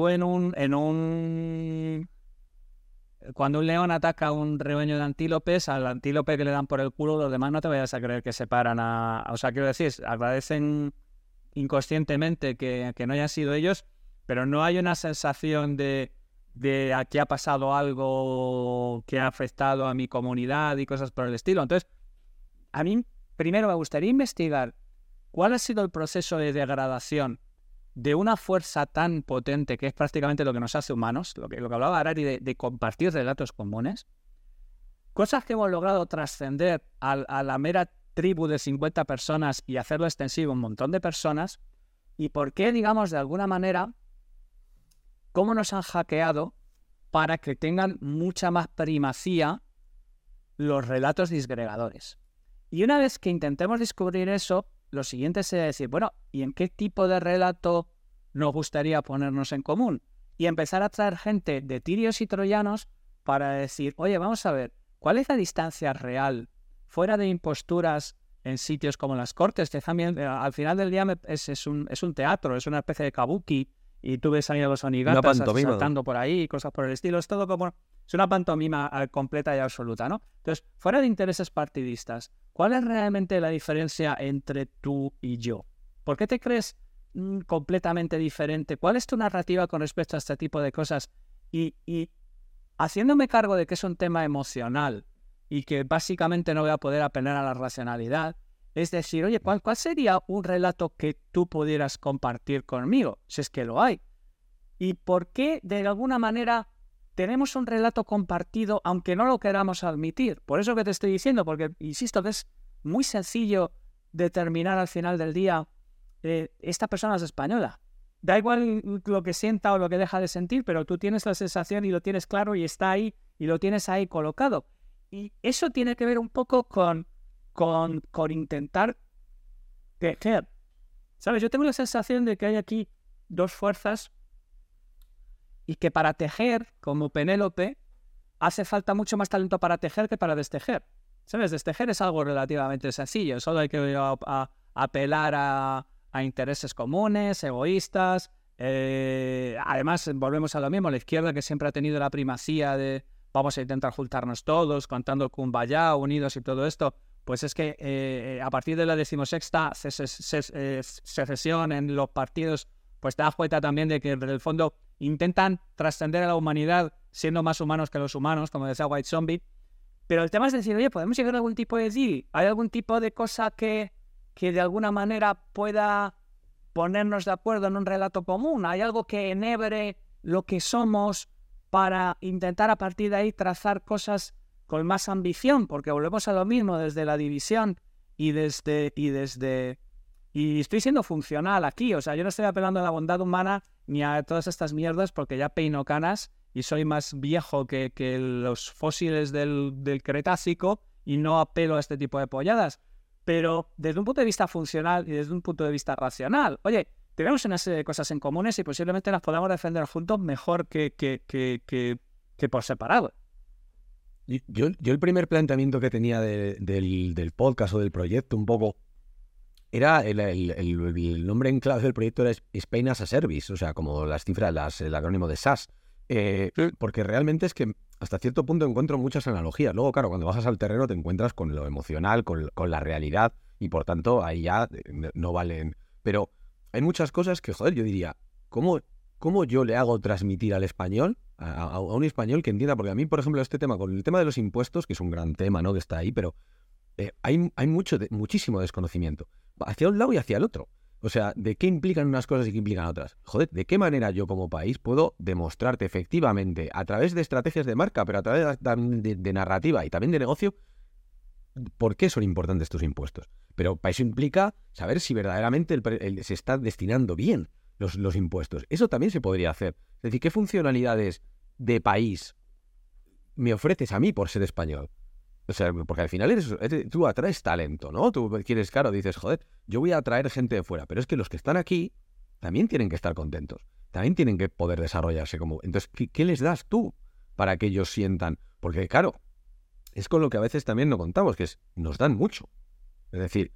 cuando un león ataca a un rebaño de antílopes, al antílope que le dan por el culo, los demás no te vayas a creer que se paran O sea, quiero decir, agradecen inconscientemente que no hayan sido ellos, pero no hay una sensación de aquí ha pasado algo que ha afectado a mi comunidad y cosas por el estilo. Entonces, a mí primero me gustaría investigar cuál ha sido el proceso de degradación de una fuerza tan potente que es prácticamente lo que nos hace humanos, lo que hablaba Harari de compartir relatos comunes, cosas que hemos logrado trascender a la mera tribu de 50 personas y hacerlo extensivo a un montón de personas, y por qué, digamos, de alguna manera, cómo nos han hackeado para que tengan mucha más primacía los relatos disgregadores. Y una vez que intentemos descubrir eso, lo siguiente sería decir, bueno, ¿y en qué tipo de relato nos gustaría ponernos en común? Y empezar a traer gente de tirios y troyanos para decir, oye, vamos a ver, ¿cuál es la distancia real fuera de imposturas en sitios como las Cortes? Que también, al final del día es un teatro, es una especie de kabuki, y tú ves ahí a los onigatas saltando por ahí y cosas por el estilo. Es todo como... Es una pantomima completa y absoluta, ¿no? Entonces, fuera de intereses partidistas, ¿cuál es realmente la diferencia entre tú y yo? ¿Por qué te crees completamente diferente? ¿Cuál es tu narrativa con respecto a este tipo de cosas? Y haciéndome cargo de que es un tema emocional y que básicamente no voy a poder apelar a la racionalidad, es decir, oye, ¿cuál sería un relato que tú pudieras compartir conmigo? Si es que lo hay. ¿Y por qué, de alguna manera, tenemos un relato compartido, aunque no lo queramos admitir? Por eso que te estoy diciendo, porque insisto que es muy sencillo determinar al final del día, esta persona es española. Da igual lo que sienta o lo que deja de sentir, pero tú tienes la sensación y lo tienes claro y está ahí y lo tienes ahí colocado. Y eso tiene que ver un poco con intentar tejer. ¿Sabes? Yo tengo la sensación de que hay aquí dos fuerzas y que para tejer, como Penélope, hace falta mucho más talento para tejer que para destejer. ¿Sabes? Destejer es algo relativamente sencillo. Solo hay que apelar a intereses comunes, egoístas. Además, volvemos a lo mismo. La izquierda, que siempre ha tenido la primacía de vamos a intentar juntarnos todos, cantando el Kumbaya, unidos y todo esto, pues es que a partir de la 16ª secesión en los partidos, pues te das cuenta también de que en el fondo intentan trascender a la humanidad siendo más humanos que los humanos, como decía White Zombie. Pero el tema es decir, oye, ¿podemos llegar a algún tipo de deal? ¿Hay algún tipo de cosa que de alguna manera pueda ponernos de acuerdo en un relato común? ¿Hay algo que enhebre lo que somos para intentar a partir de ahí trazar cosas con más ambición? Porque volvemos a lo mismo desde la división y estoy siendo funcional aquí. O sea, yo no estoy apelando a la bondad humana ni a todas estas mierdas porque ya peino canas y soy más viejo que los fósiles del Cretácico y no apelo a este tipo de polladas. Pero desde un punto de vista funcional y desde un punto de vista racional, oye, tenemos una serie de cosas en comunes y posiblemente las podamos defender juntos mejor que por separado. Yo el primer planteamiento que tenía del podcast o del proyecto un poco era el nombre en clave del proyecto era Spain as a Service, o sea, como las cifras, el acrónimo de SAS. Porque realmente es que hasta cierto punto encuentro muchas analogías. Luego, claro, cuando bajas al terreno te encuentras con lo emocional, con la realidad y por tanto ahí ya no valen. Pero hay muchas cosas que, joder, yo diría, ¿cómo yo le hago transmitir al español, a un español que entienda? Porque a mí, por ejemplo, este tema, con el tema de los impuestos, que es un gran tema, ¿no?, que está ahí, pero hay muchísimo desconocimiento, hacia un lado y hacia el otro. O sea, ¿de qué implican unas cosas y qué implican otras? Joder, ¿de qué manera yo como país puedo demostrarte efectivamente, a través de estrategias de marca, pero a través de narrativa y también de negocio, por qué son importantes tus impuestos? Pero para eso implica saber si verdaderamente se está destinando bien los impuestos. Eso también se podría hacer. Es decir, ¿qué funcionalidades de país me ofreces a mí por ser español? O sea, porque al final tú atraes talento, ¿no? Tú quieres, claro, dices, joder, yo voy a atraer gente de fuera, pero es que los que están aquí también tienen que estar contentos, también tienen que poder desarrollarse como... Entonces, ¿qué les das tú para que ellos sientan? Porque, claro, es con lo que a veces también no contamos, que es, nos dan mucho. Es decir,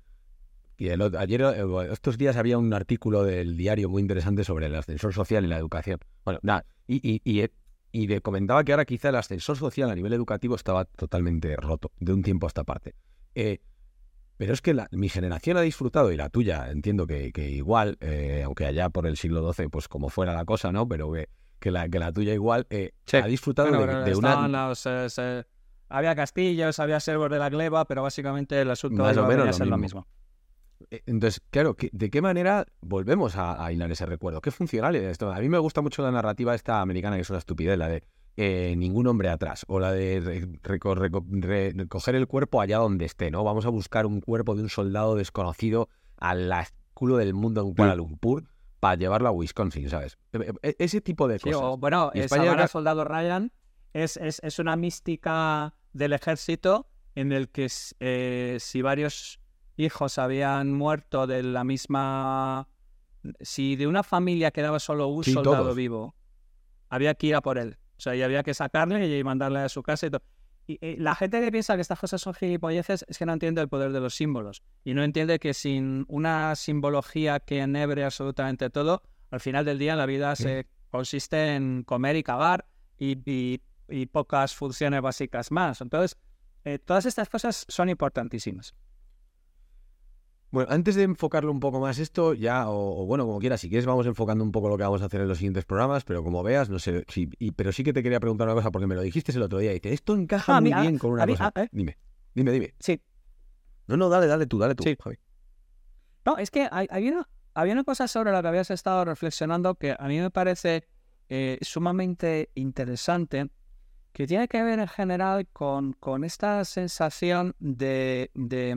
estos días había un artículo del diario muy interesante sobre el ascensor social y la educación. Bueno, nada, y le comentaba que ahora quizá el ascensor social a nivel educativo estaba totalmente roto de un tiempo a esta parte. Pero es que mi generación ha disfrutado, y la tuya entiendo que igual, aunque allá por el siglo XII, pues como fuera la cosa, ¿no? Pero que la tuya igual ha disfrutado de una... había castillos, había servos de la gleba, pero básicamente el asunto más o menos a ser lo mismo. Entonces, claro, ¿de qué manera volvemos a hilar ese recuerdo? ¿Qué funcional es esto? A mí me gusta mucho la narrativa esta americana, que es una estupidez, la de ningún hombre atrás, o la de recoger el cuerpo allá donde esté, ¿no? Vamos a buscar un cuerpo de un soldado desconocido al culo del mundo en Kuala Lumpur para llevarlo a Wisconsin, ¿sabes? Ese tipo de cosas. O, bueno, salvar al soldado Ryan es una mística del ejército en el que si varios hijos habían muerto de la misma... Si de una familia quedaba solo un soldado todos vivo, había que ir a por él. O sea, y había que sacarle y mandarle a su casa y todo. Y la gente que piensa que estas cosas son gilipolleces es que no entiende el poder de los símbolos. Y no entiende que sin una simbología que enhebre absolutamente todo, al final del día la vida se consiste en comer y cagar y pocas funciones básicas más. Entonces, todas estas cosas son importantísimas. Bueno, antes de enfocarlo un poco más esto, ya, o bueno, como quieras, si quieres vamos enfocando un poco lo que vamos a hacer en los siguientes programas, pero como veas, no sé, pero sí que te quería preguntar una cosa, porque me lo dijiste el otro día, y dices, esto encaja muy bien con una cosa. Dime. Sí. No, dale tú, sí. Javi. No, es que había una cosa sobre la que habías estado reflexionando que a mí me parece sumamente interesante, que tiene que ver en general con esta sensación de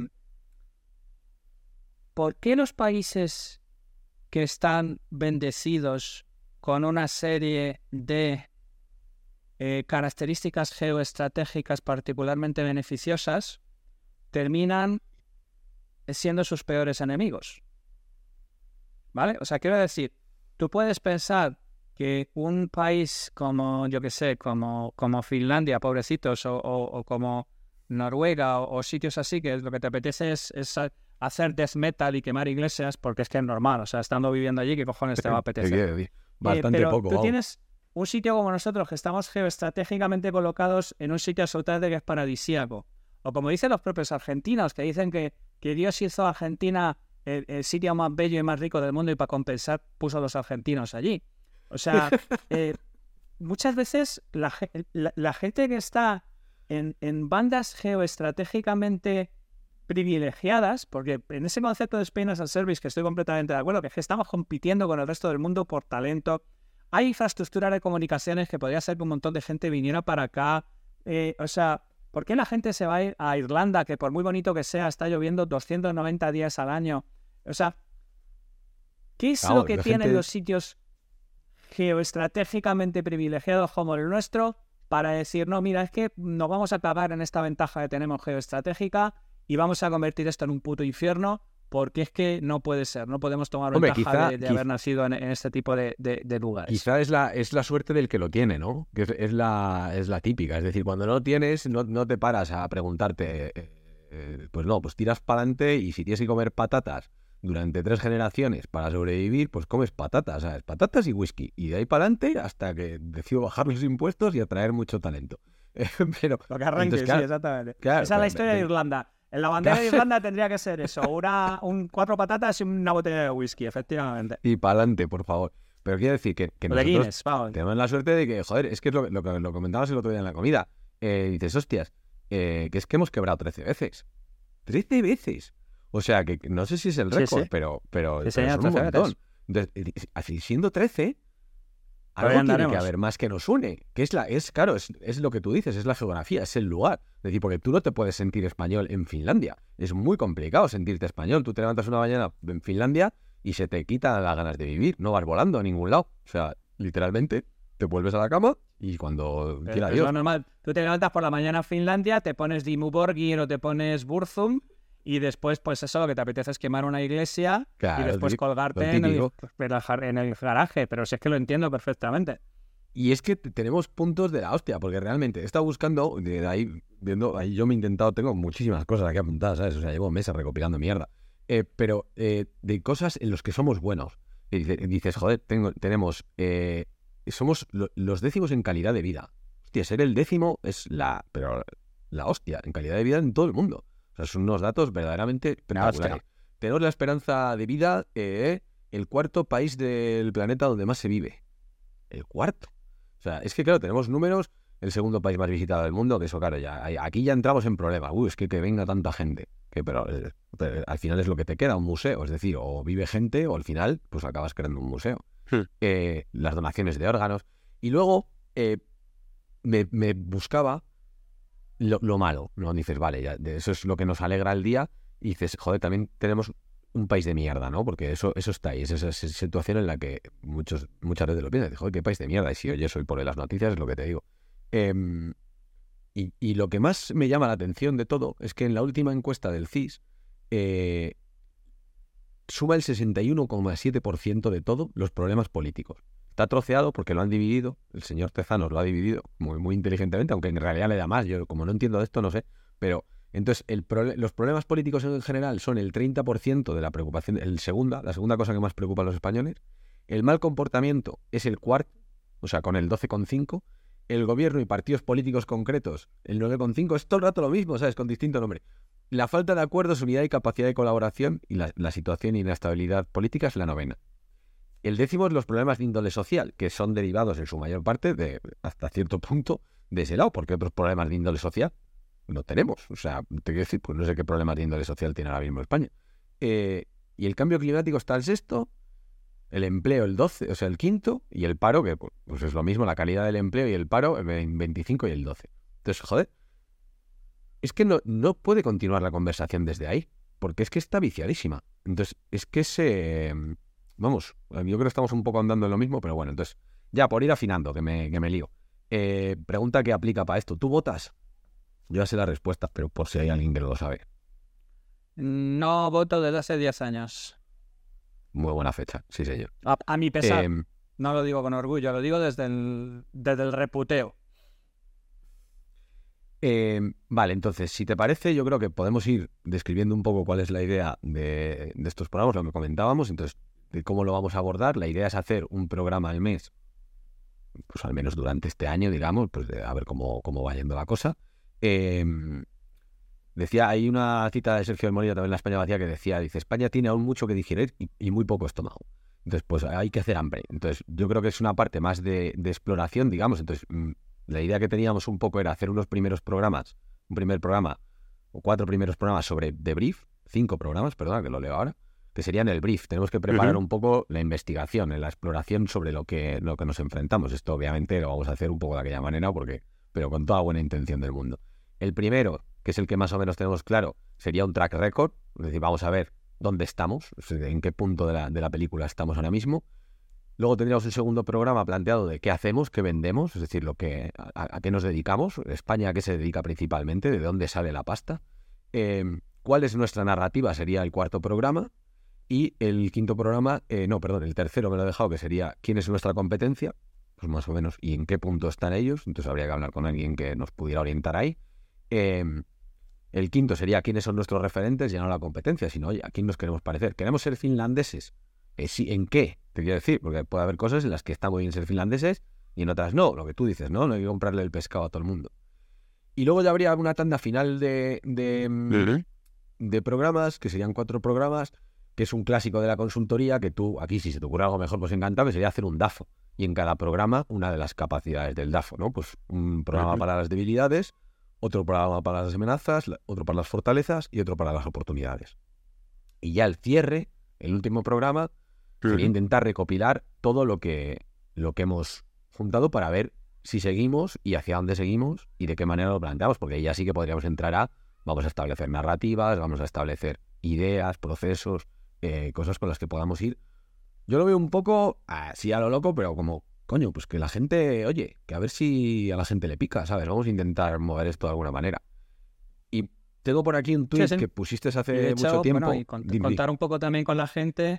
¿por qué los países que están bendecidos con una serie de características geoestratégicas particularmente beneficiosas terminan siendo sus peores enemigos? ¿Vale? O sea, quiero decir, tú puedes pensar que un país como, yo qué sé, como Finlandia, pobrecitos, o como Noruega, o sitios así, que lo que te apetece es hacer death metal y quemar iglesias, porque es que es normal, o sea, estando viviendo allí, ¿qué cojones te va a apetecer? Bastante pero poco. Tú tienes un sitio como nosotros, que estamos geoestratégicamente colocados en un sitio absolutamente que es paradisíaco. O como dicen los propios argentinos, que dicen que Dios hizo a Argentina el sitio más bello y más rico del mundo, y para compensar puso a los argentinos allí. O sea, muchas veces la gente que está en bandas geoestratégicamente privilegiadas, porque en ese concepto de Spain as a Service, que estoy completamente de acuerdo, que es que estamos compitiendo con el resto del mundo por talento. Hay infraestructura de comunicaciones que podría ser que un montón de gente viniera para acá. O sea, ¿por qué la gente se va a ir a Irlanda, que por muy bonito que sea, está lloviendo 290 días al año? O sea, ¿qué es lo que tienen los sitios geoestratégicamente privilegiados como el nuestro para decir, no, mira, es que nos vamos a acabar en esta ventaja que tenemos geoestratégica y vamos a convertir esto en un puto infierno, porque es que no puede ser, no podemos tomar ventaja de haber nacido en este tipo de lugares? Quizá es la suerte del que lo tiene, ¿no? Que es la típica, es decir, cuando no lo tienes, no te paras a preguntarte, pues tiras para adelante, y si tienes que comer patatas durante 3 generaciones para sobrevivir, pues comes patatas, ¿sabes? Patatas y whisky, y de ahí para adelante hasta que decido bajar los impuestos y atraer mucho talento. Pero lo que arranque, entonces, claro, sí, exactamente. Claro, esa es la historia de Irlanda. En la bandera de Irlanda tendría que ser eso, 4 patatas y una botella de whisky, efectivamente. Y para adelante, por favor. Pero quiero decir que O de nosotros Guinness, vamos. tenemos la suerte de que, joder, es que es lo que lo comentabas el otro día en la comida. Dices, hostias, que es que hemos quebrado 13 veces. 13 veces. O sea, que no sé si es el Sí, récord, sí. pero Sí, señor, es un 13 montón. veces. Entonces, así siendo 13, Todavía algo tiene que andaremos. haber más que nos une. Que es lo que tú dices, es la geografía, es el lugar. Es decir, porque tú no te puedes sentir español en Finlandia. Es muy complicado sentirte español. Tú te levantas una mañana en Finlandia y se te quitan las ganas de vivir. No vas volando a ningún lado. O sea, literalmente te vuelves a la cama y cuando quiera Es Dios. lo normal. Tú te levantas por la mañana en Finlandia, te pones Dimmu Borgir o te pones Burzum y después, pues eso, lo que te apetece es quemar una iglesia Claro, y después lo colgarte típico. en el garaje. Pero si es que lo entiendo perfectamente. Y es que tenemos puntos de la hostia, porque realmente he estado buscando, de ahí, viendo, ahí yo me he intentado, tengo muchísimas cosas aquí apuntadas, ¿sabes? O sea, llevo meses recopilando mierda. Pero de cosas en las que somos buenos. Y dices, joder, tenemos, somos los décimos en calidad de vida. Hostia, ser el décimo es pero la hostia, en calidad de vida en todo el mundo. O sea, son unos datos verdaderamente espectaculares. Tenemos la esperanza de vida, el cuarto país del planeta donde más se vive. El cuarto. O sea, es que claro, tenemos números, el segundo país más visitado del mundo, que eso claro, aquí ya entramos en problemas. Es que venga tanta gente. Pero al final es lo que te queda, un museo. Es decir, o vive gente o al final pues acabas creando un museo. Las donaciones de órganos. Y luego me buscaba lo malo, ¿no? Dices, vale, ya, eso es lo que nos alegra el día. Y dices, joder, también tenemos un país de mierda, ¿no? Porque eso está ahí, es esa situación en la que muchas veces lo piensan. Joder, qué país de mierda. Y si oye, soy por las noticias, es lo que te digo. Y lo que más me llama la atención de todo es que en la última encuesta del CIS suma el 61,7% de todo los problemas políticos. Está troceado porque lo han dividido, el señor Tezanos lo ha dividido muy, muy inteligentemente, aunque en realidad le da más. Yo, como no entiendo de esto, no sé. Pero entonces los problemas políticos en general son el 30% de la preocupación, la segunda cosa que más preocupa a los españoles. El mal comportamiento es el cuarto, o sea, con el 12,5%. El gobierno y partidos políticos concretos, el 9,5%, es todo el rato lo mismo, ¿sabes? Con distinto nombre. La falta de acuerdos, unidad y capacidad de colaboración y la situación y inestabilidad política es la 9ª. El 10º es los problemas de índole social, que son derivados en su mayor parte, hasta cierto punto, de ese lado, porque otros problemas de índole social no tenemos. O sea, te quiero decir, pues no sé qué problemas de índole social tiene ahora mismo España. Y el cambio climático está el 6º, el empleo el 12, o sea, el 5º, y el paro, que pues es lo mismo, la calidad del empleo y el paro, el 25 y el 12. Entonces, joder, es que no puede continuar la conversación desde ahí, porque es que está viciadísima. Entonces, es que vamos, yo creo que estamos un poco andando en lo mismo, pero bueno, entonces, ya por ir afinando, que me lío. Pregunta que aplica para esto. ¿Tú votas? Yo ya sé las respuestas, pero por si hay alguien que no lo sabe. No voto desde hace 10 años. Muy buena fecha, sí señor. A mi pesar. No lo digo con orgullo, lo digo desde el reputeo. Vale, entonces, si te parece, yo creo que podemos ir describiendo un poco cuál es la idea de estos programas, lo que comentábamos, entonces, de cómo lo vamos a abordar. La idea es hacer un programa al mes, pues al menos durante este año, digamos, pues a ver cómo va yendo la cosa. Decía, hay una cita de Sergio del Molino también en La España Vacía que dice, España tiene aún mucho que digerir y muy poco estómago. Entonces, pues hay que hacer hambre. Entonces, yo creo que es una parte más de exploración, digamos. Entonces, la idea que teníamos un poco era hacer un primer programa o 4 primeros programas sobre The Brief, 5 programas, perdona, que lo leo ahora, que serían el brief. Tenemos que preparar un poco la investigación, la exploración sobre lo que nos enfrentamos. Esto obviamente lo vamos a hacer un poco de aquella manera, pero con toda buena intención del mundo. El primero, que es el que más o menos tenemos claro, sería un track record, es decir, vamos a ver dónde estamos, en qué punto de la película estamos ahora mismo. Luego tendríamos un segundo programa planteado de qué hacemos, qué vendemos, es decir, a qué nos dedicamos, España a qué se dedica principalmente, de dónde sale la pasta, cuál es nuestra narrativa, sería el cuarto programa. Y el quinto programa, el tercero me lo he dejado, que sería quién es nuestra competencia, pues más o menos, y en qué punto están ellos. Entonces habría que hablar con alguien que nos pudiera orientar ahí. El quinto sería quiénes son nuestros referentes, ya no la competencia, sino, oye, ¿a quién nos queremos parecer? ¿Queremos ser finlandeses? Sí, ¿en qué? Te quiero decir, porque puede haber cosas en las que está muy bien ser finlandeses y en otras no, lo que tú dices, ¿no? No hay que comprarle el pescado a todo el mundo. Y luego ya habría una tanda final de de programas, que serían 4 programas, que es un clásico de la consultoría, que tú, aquí si se te ocurre algo mejor, pues encantado, que sería hacer un DAFO. Y en cada programa, una de las capacidades del DAFO, ¿no? Pues un programa para las debilidades, otro programa para las amenazas, otro para las fortalezas y otro para las oportunidades. Y ya el cierre, el último programa, sería intentar recopilar todo lo que hemos juntado para ver si seguimos y hacia dónde seguimos y de qué manera lo planteamos, porque ahí ya sí que podríamos entrar a, vamos a establecer narrativas, vamos a establecer ideas, procesos, cosas con las que podamos ir. Yo lo veo un poco así a lo loco, pero como, coño, pues que la gente, oye, que a ver si a la gente le pica, ¿sabes? Vamos a intentar mover esto de alguna manera. Y tengo por aquí un tuit que pusiste hace de hecho, mucho tiempo. Bueno, y contar un poco también con la gente,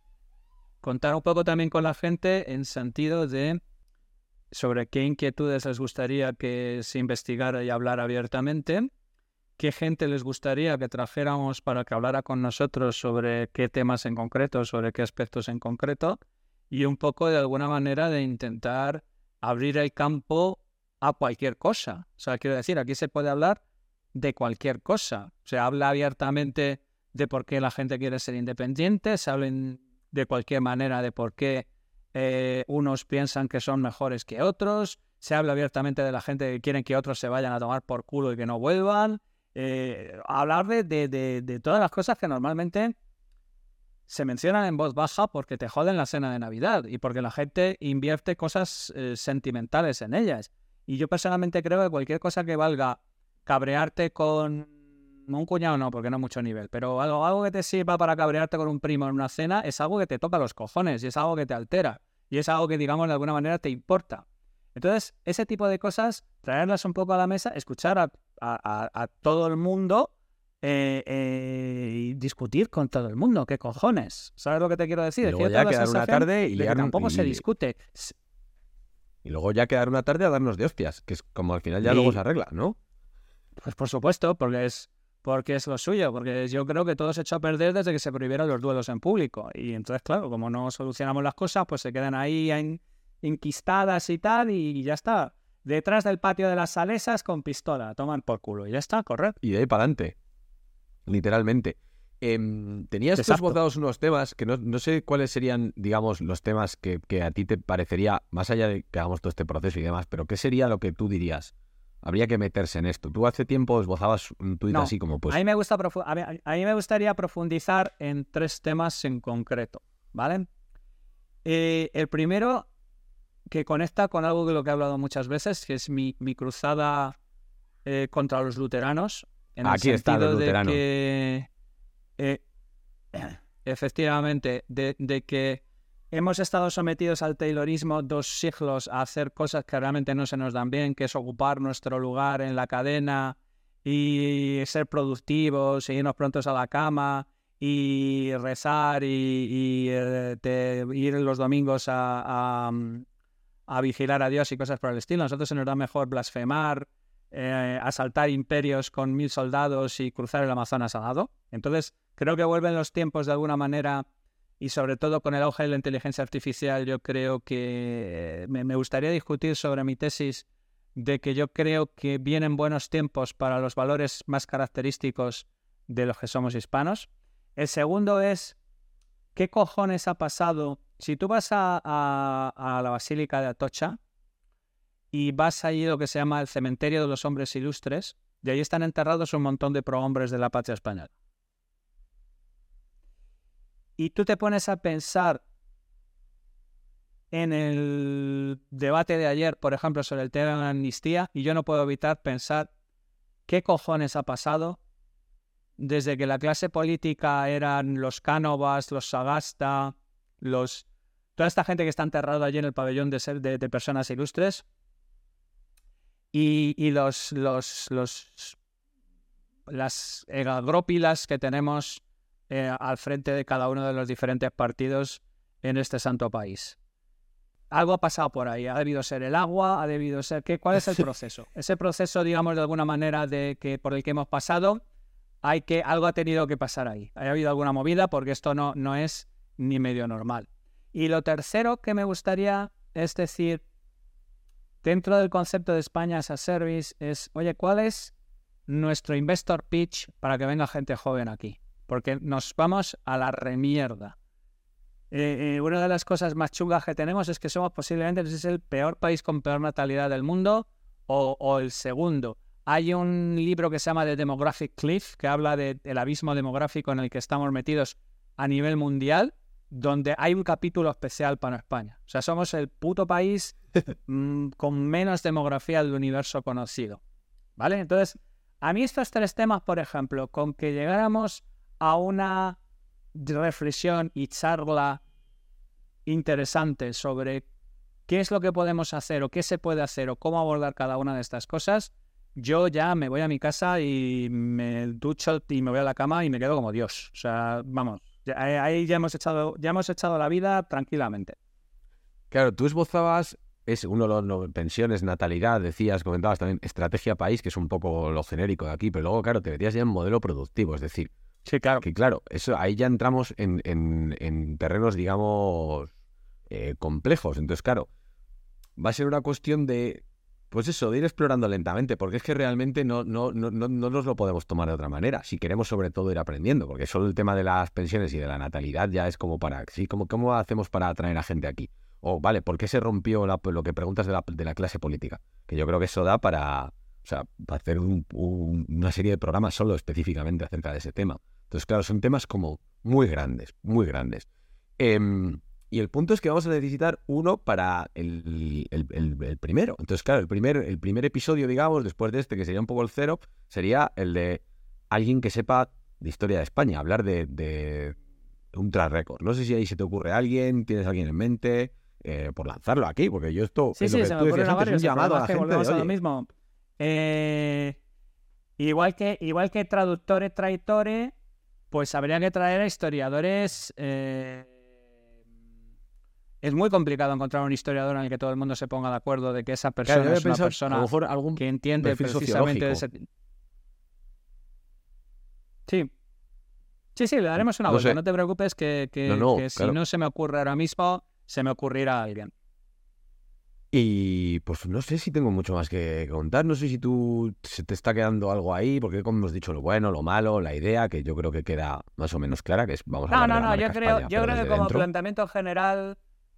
en sentido de sobre qué inquietudes les gustaría que se investigara y hablara abiertamente, qué gente les gustaría que trajéramos para que hablara con nosotros sobre qué temas en concreto, sobre qué aspectos en concreto, y un poco de alguna manera de intentar abrir el campo a cualquier cosa. O sea, quiero decir, aquí se puede hablar de cualquier cosa. Se habla abiertamente de por qué la gente quiere ser independiente, se habla de cualquier manera de por qué unos piensan que son mejores que otros, se habla abiertamente de la gente que quieren que otros se vayan a tomar por culo y que no vuelvan. Hablar de todas las cosas que normalmente se mencionan en voz baja porque te joden la cena de Navidad y porque la gente invierte cosas sentimentales en ellas. Y yo personalmente creo que cualquier cosa que valga cabrearte con un cuñado, no, porque no mucho nivel, pero algo que te sirva para cabrearte con un primo en una cena es algo que te toca los cojones y es algo que te altera y es algo que, digamos, de alguna manera te importa. Entonces, ese tipo de cosas, traerlas un poco a la mesa, escuchar a todo el mundo y discutir con todo el mundo. ¿Qué cojones? ¿Sabes lo que te quiero decir? Y luego ya quedar una tarde y tampoco se discute. Y luego ya quedar una tarde a darnos de hostias, que es como al final ya luego se arregla, ¿no? Pues por supuesto, porque es lo suyo, porque yo creo que todo se echó a perder desde que se prohibieron los duelos en público. Y entonces, claro, como no solucionamos las cosas, pues se quedan ahí enquistadas y tal, y ya está. Detrás del patio de las Salesas con pistola, toman por culo, y ya está, correcto. Y de ahí para adelante, literalmente. Tenías esbozados unos temas que no sé cuáles serían, digamos, los temas que a ti te parecería, más allá de que hagamos todo este proceso y demás, pero ¿qué sería lo que tú dirías? Habría que meterse en esto. Tú hace tiempo esbozabas un tuit así como pues... A mí me gustaría profundizar en 3 temas en concreto, ¿vale? El primero, que conecta con algo de lo que he hablado muchas veces, que es mi cruzada contra los luteranos. En Aquí el están los sentido luteranos. De que, efectivamente, de que hemos estado sometidos al taylorismo 2 siglos a hacer cosas que realmente no se nos dan bien, que es ocupar nuestro lugar en la cadena y ser productivos, e irnos prontos a la cama y rezar y ir los domingos a vigilar a Dios y cosas por el estilo. A nosotros se nos da mejor blasfemar, asaltar imperios con 1000 soldados y cruzar el Amazonas a nado. Entonces, creo que vuelven los tiempos de alguna manera. Y sobre todo con el auge de la inteligencia artificial, yo creo que me gustaría discutir sobre mi tesis de que yo creo que vienen buenos tiempos para los valores más característicos de los que somos hispanos. El segundo es, ¿qué cojones ha pasado? Si tú vas a la Basílica de Atocha y vas allí a lo que se llama el Cementerio de los Hombres Ilustres, de ahí están enterrados un montón de prohombres de la patria española. Y tú te pones a pensar en el debate de ayer, por ejemplo, sobre el tema de la amnistía, y yo no puedo evitar pensar qué cojones ha pasado desde que la clase política eran los Cánovas, los Sagasta, toda esta gente que está enterrada allí en el pabellón de personas ilustres, y las agrópilas que tenemos al frente de cada uno de los diferentes partidos en este santo país. Algo ha pasado por ahí, ha debido ser el agua, ha debido ser... ¿Cuál es el proceso? Ese proceso, digamos, de alguna manera por el que hemos pasado, algo ha tenido que pasar ahí. Ha habido alguna movida porque esto no es ni medio normal. Y lo tercero que me gustaría es decir, dentro del concepto de España as a Service, es, oye, ¿cuál es nuestro investor pitch para que venga gente joven aquí, porque nos vamos a la remierda. Una de las cosas más chungas que tenemos es que somos posiblemente, no sé si es el peor país con peor natalidad del mundo o el segundo. Hay un libro que se llama The Demographic Cliff, que habla del abismo demográfico en el que estamos metidos a nivel mundial, donde hay un capítulo especial para España. O sea, somos el puto país con menos demografía del universo conocido, ¿vale? Entonces, a mí estos 3 temas, por ejemplo, con que llegáramos a una reflexión y charla interesante sobre qué es lo que podemos hacer o qué se puede hacer o cómo abordar cada una de estas cosas, yo ya me voy a mi casa y me ducho y me voy a la cama y me quedo como Dios. O sea, vamos, ahí ya hemos echado la vida tranquilamente. Claro, tú esbozabas, es uno de los pensiones, natalidad, decías, comentabas también estrategia país, que es un poco lo genérico de aquí, pero luego, claro, te metías ya en modelo productivo, es decir, sí, claro. Que claro, eso ahí ya entramos en terrenos, digamos, complejos. Entonces, claro, va a ser una cuestión de, pues eso, de ir explorando lentamente, porque es que realmente no nos lo podemos tomar de otra manera, si queremos sobre todo ir aprendiendo, porque solo el tema de las pensiones y de la natalidad ya es como para, sí, ¿cómo hacemos para atraer a gente aquí? O, vale, ¿por qué se rompió lo que preguntas de la clase política? Que yo creo que eso da para, o sea, para hacer una serie de programas solo específicamente acerca de ese tema. Entonces, claro, son temas como muy grandes, muy grandes. Y el punto es que vamos a necesitar uno para el primero. Entonces, claro, el primer episodio, digamos, después de este, que sería un poco el 0, sería el de alguien que sepa de historia de España, hablar de un track record. No sé si ahí se te ocurre alguien, tienes a alguien en mente, por lanzarlo aquí, porque yo esto sí, es lo que se tú me decías antes, varios, un llamado a la gente de, a lo oye, mismo. Igual que traductores, traidores, pues habría que traer a historiadores. Es muy complicado encontrar un historiador en el que todo el mundo se ponga de acuerdo de que esa persona claro, es una persona a lo mejor algún que entiende precisamente de ese... Sí, le daremos una vuelta. No te preocupes que claro. Si no se me ocurre ahora mismo, se me ocurrirá a alguien. Y pues no sé si tengo mucho más que contar, no sé si se te está quedando algo ahí, porque como hemos dicho lo bueno, lo malo, la idea, que yo creo que queda más o menos clara, que es vamos a hablar de la marca España, yo creo que como planteamiento general,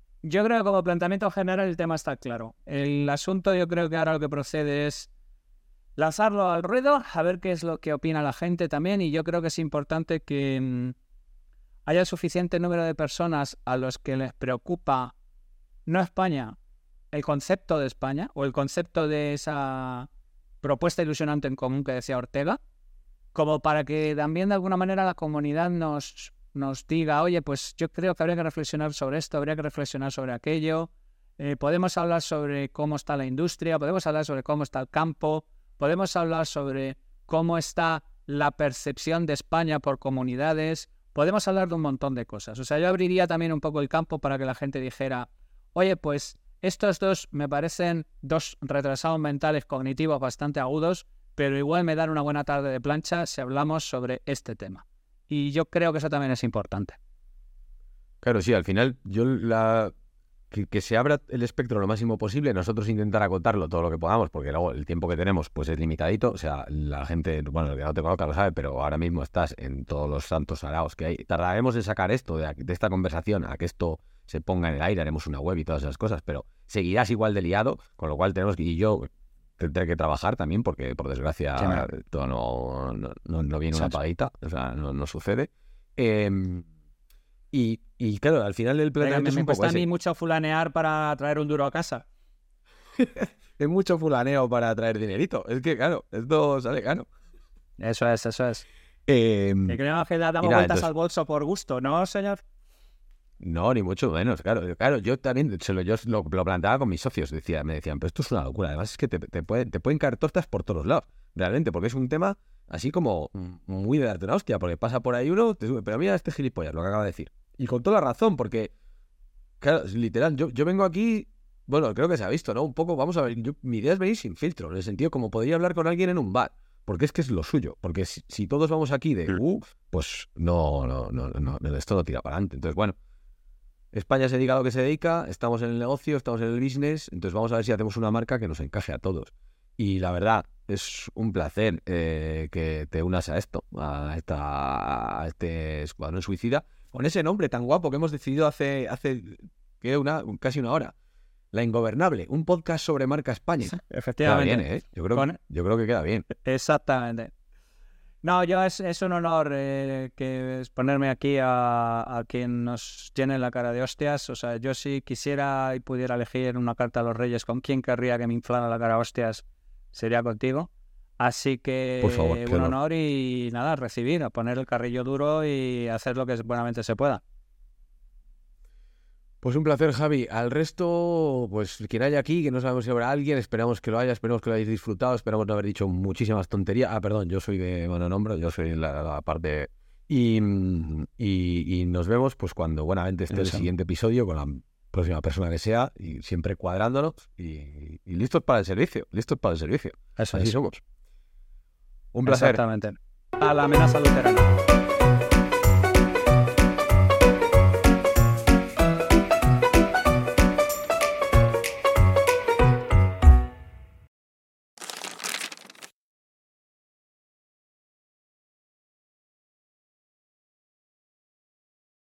el tema está claro. El asunto, yo creo que ahora lo que procede es lanzarlo al ruedo, a ver qué es lo que opina la gente también, y yo creo que es importante que haya suficiente número de personas a los que les preocupa no España, el concepto de España o el concepto de esa propuesta ilusionante en común que decía Ortega, como para que también de alguna manera la comunidad nos diga, oye, pues yo creo que habría que reflexionar sobre esto, habría que reflexionar sobre aquello, podemos hablar sobre cómo está la industria, podemos hablar sobre cómo está el campo, podemos hablar sobre cómo está la percepción de España por comunidades, podemos hablar de un montón de cosas. O sea, yo abriría también un poco el campo para que la gente dijera, oye, pues estos dos me parecen 2 retrasados mentales cognitivos bastante agudos, pero igual me dan una buena tarde de plancha si hablamos sobre este tema. Y yo creo que eso también es importante. Claro, sí, al final que se abra el espectro lo máximo posible, nosotros intentar acotarlo todo lo que podamos, porque luego el tiempo que tenemos pues es limitadito, o sea, la gente, bueno, el que no te conozca lo sabe, pero ahora mismo estás en todos los santos araos que hay. Tardaremos en sacar esto de esta conversación a que esto se ponga en el aire, haremos una web y todas esas cosas, pero seguirás igual de liado, con lo cual tenemos que, y yo tendré que trabajar también, porque por desgracia todo no viene una paguita, o sea, no sucede. Y claro, al final el planteamiento es un poco ese. Me cuesta a mí mucho fulanear para traer un duro a casa. Es mucho fulaneo para traer dinerito. Es que, claro, esto sale caro. Eso es. Que creo que damos vueltas al bolso por gusto, ¿no, señor? No, ni mucho menos, claro. Yo también yo lo planteaba con mis socios. Me decían, pero esto es una locura. Además es que te pueden caer tortas por todos lados, realmente, porque es un tema así como muy de darte una hostia, porque pasa por ahí uno, te sube, pero mira este gilipollas, lo que acaba de decir. Y con toda la razón, porque, claro, literal, yo vengo aquí, bueno, creo que se ha visto, ¿no? Un poco, vamos a ver, mi idea es venir sin filtro, en el sentido como podría hablar con alguien en un bar, porque es que es lo suyo, porque si todos vamos aquí de, pues no, esto no tira para adelante. Entonces, bueno, España se dedica a lo que se dedica, estamos en el negocio, estamos en el business, entonces vamos a ver si hacemos una marca que nos encaje a todos. Y la verdad, es un placer que te unas a esto, a este Escuadrón Suicida, con ese nombre tan guapo que hemos decidido hace casi una hora. La Ingobernable, un podcast sobre marca España. Efectivamente. Queda bien, ¿eh? Yo creo que queda bien. Exactamente. No, es un honor que exponerme aquí a quien nos llene la cara de hostias. O sea, yo si quisiera y pudiera elegir una carta a los Reyes con quién querría que me inflara la cara a hostias, sería contigo. Así que Por favor, un honor y nada, recibir, a poner el carrillo duro y hacer lo que buenamente se pueda. Pues un placer, Javi. Al resto, pues quien haya aquí, que no sabemos si habrá alguien, esperamos que lo hayáis disfrutado, esperamos no haber dicho muchísimas tonterías. Perdón, yo soy de mononombro, yo soy la parte... Y nos vemos pues cuando buenamente esté el siguiente episodio con la próxima persona que sea, y siempre cuadrándonos y listos para el servicio, Eso Así es. somos. Un placer. Exactamente. A la amenaza luterana.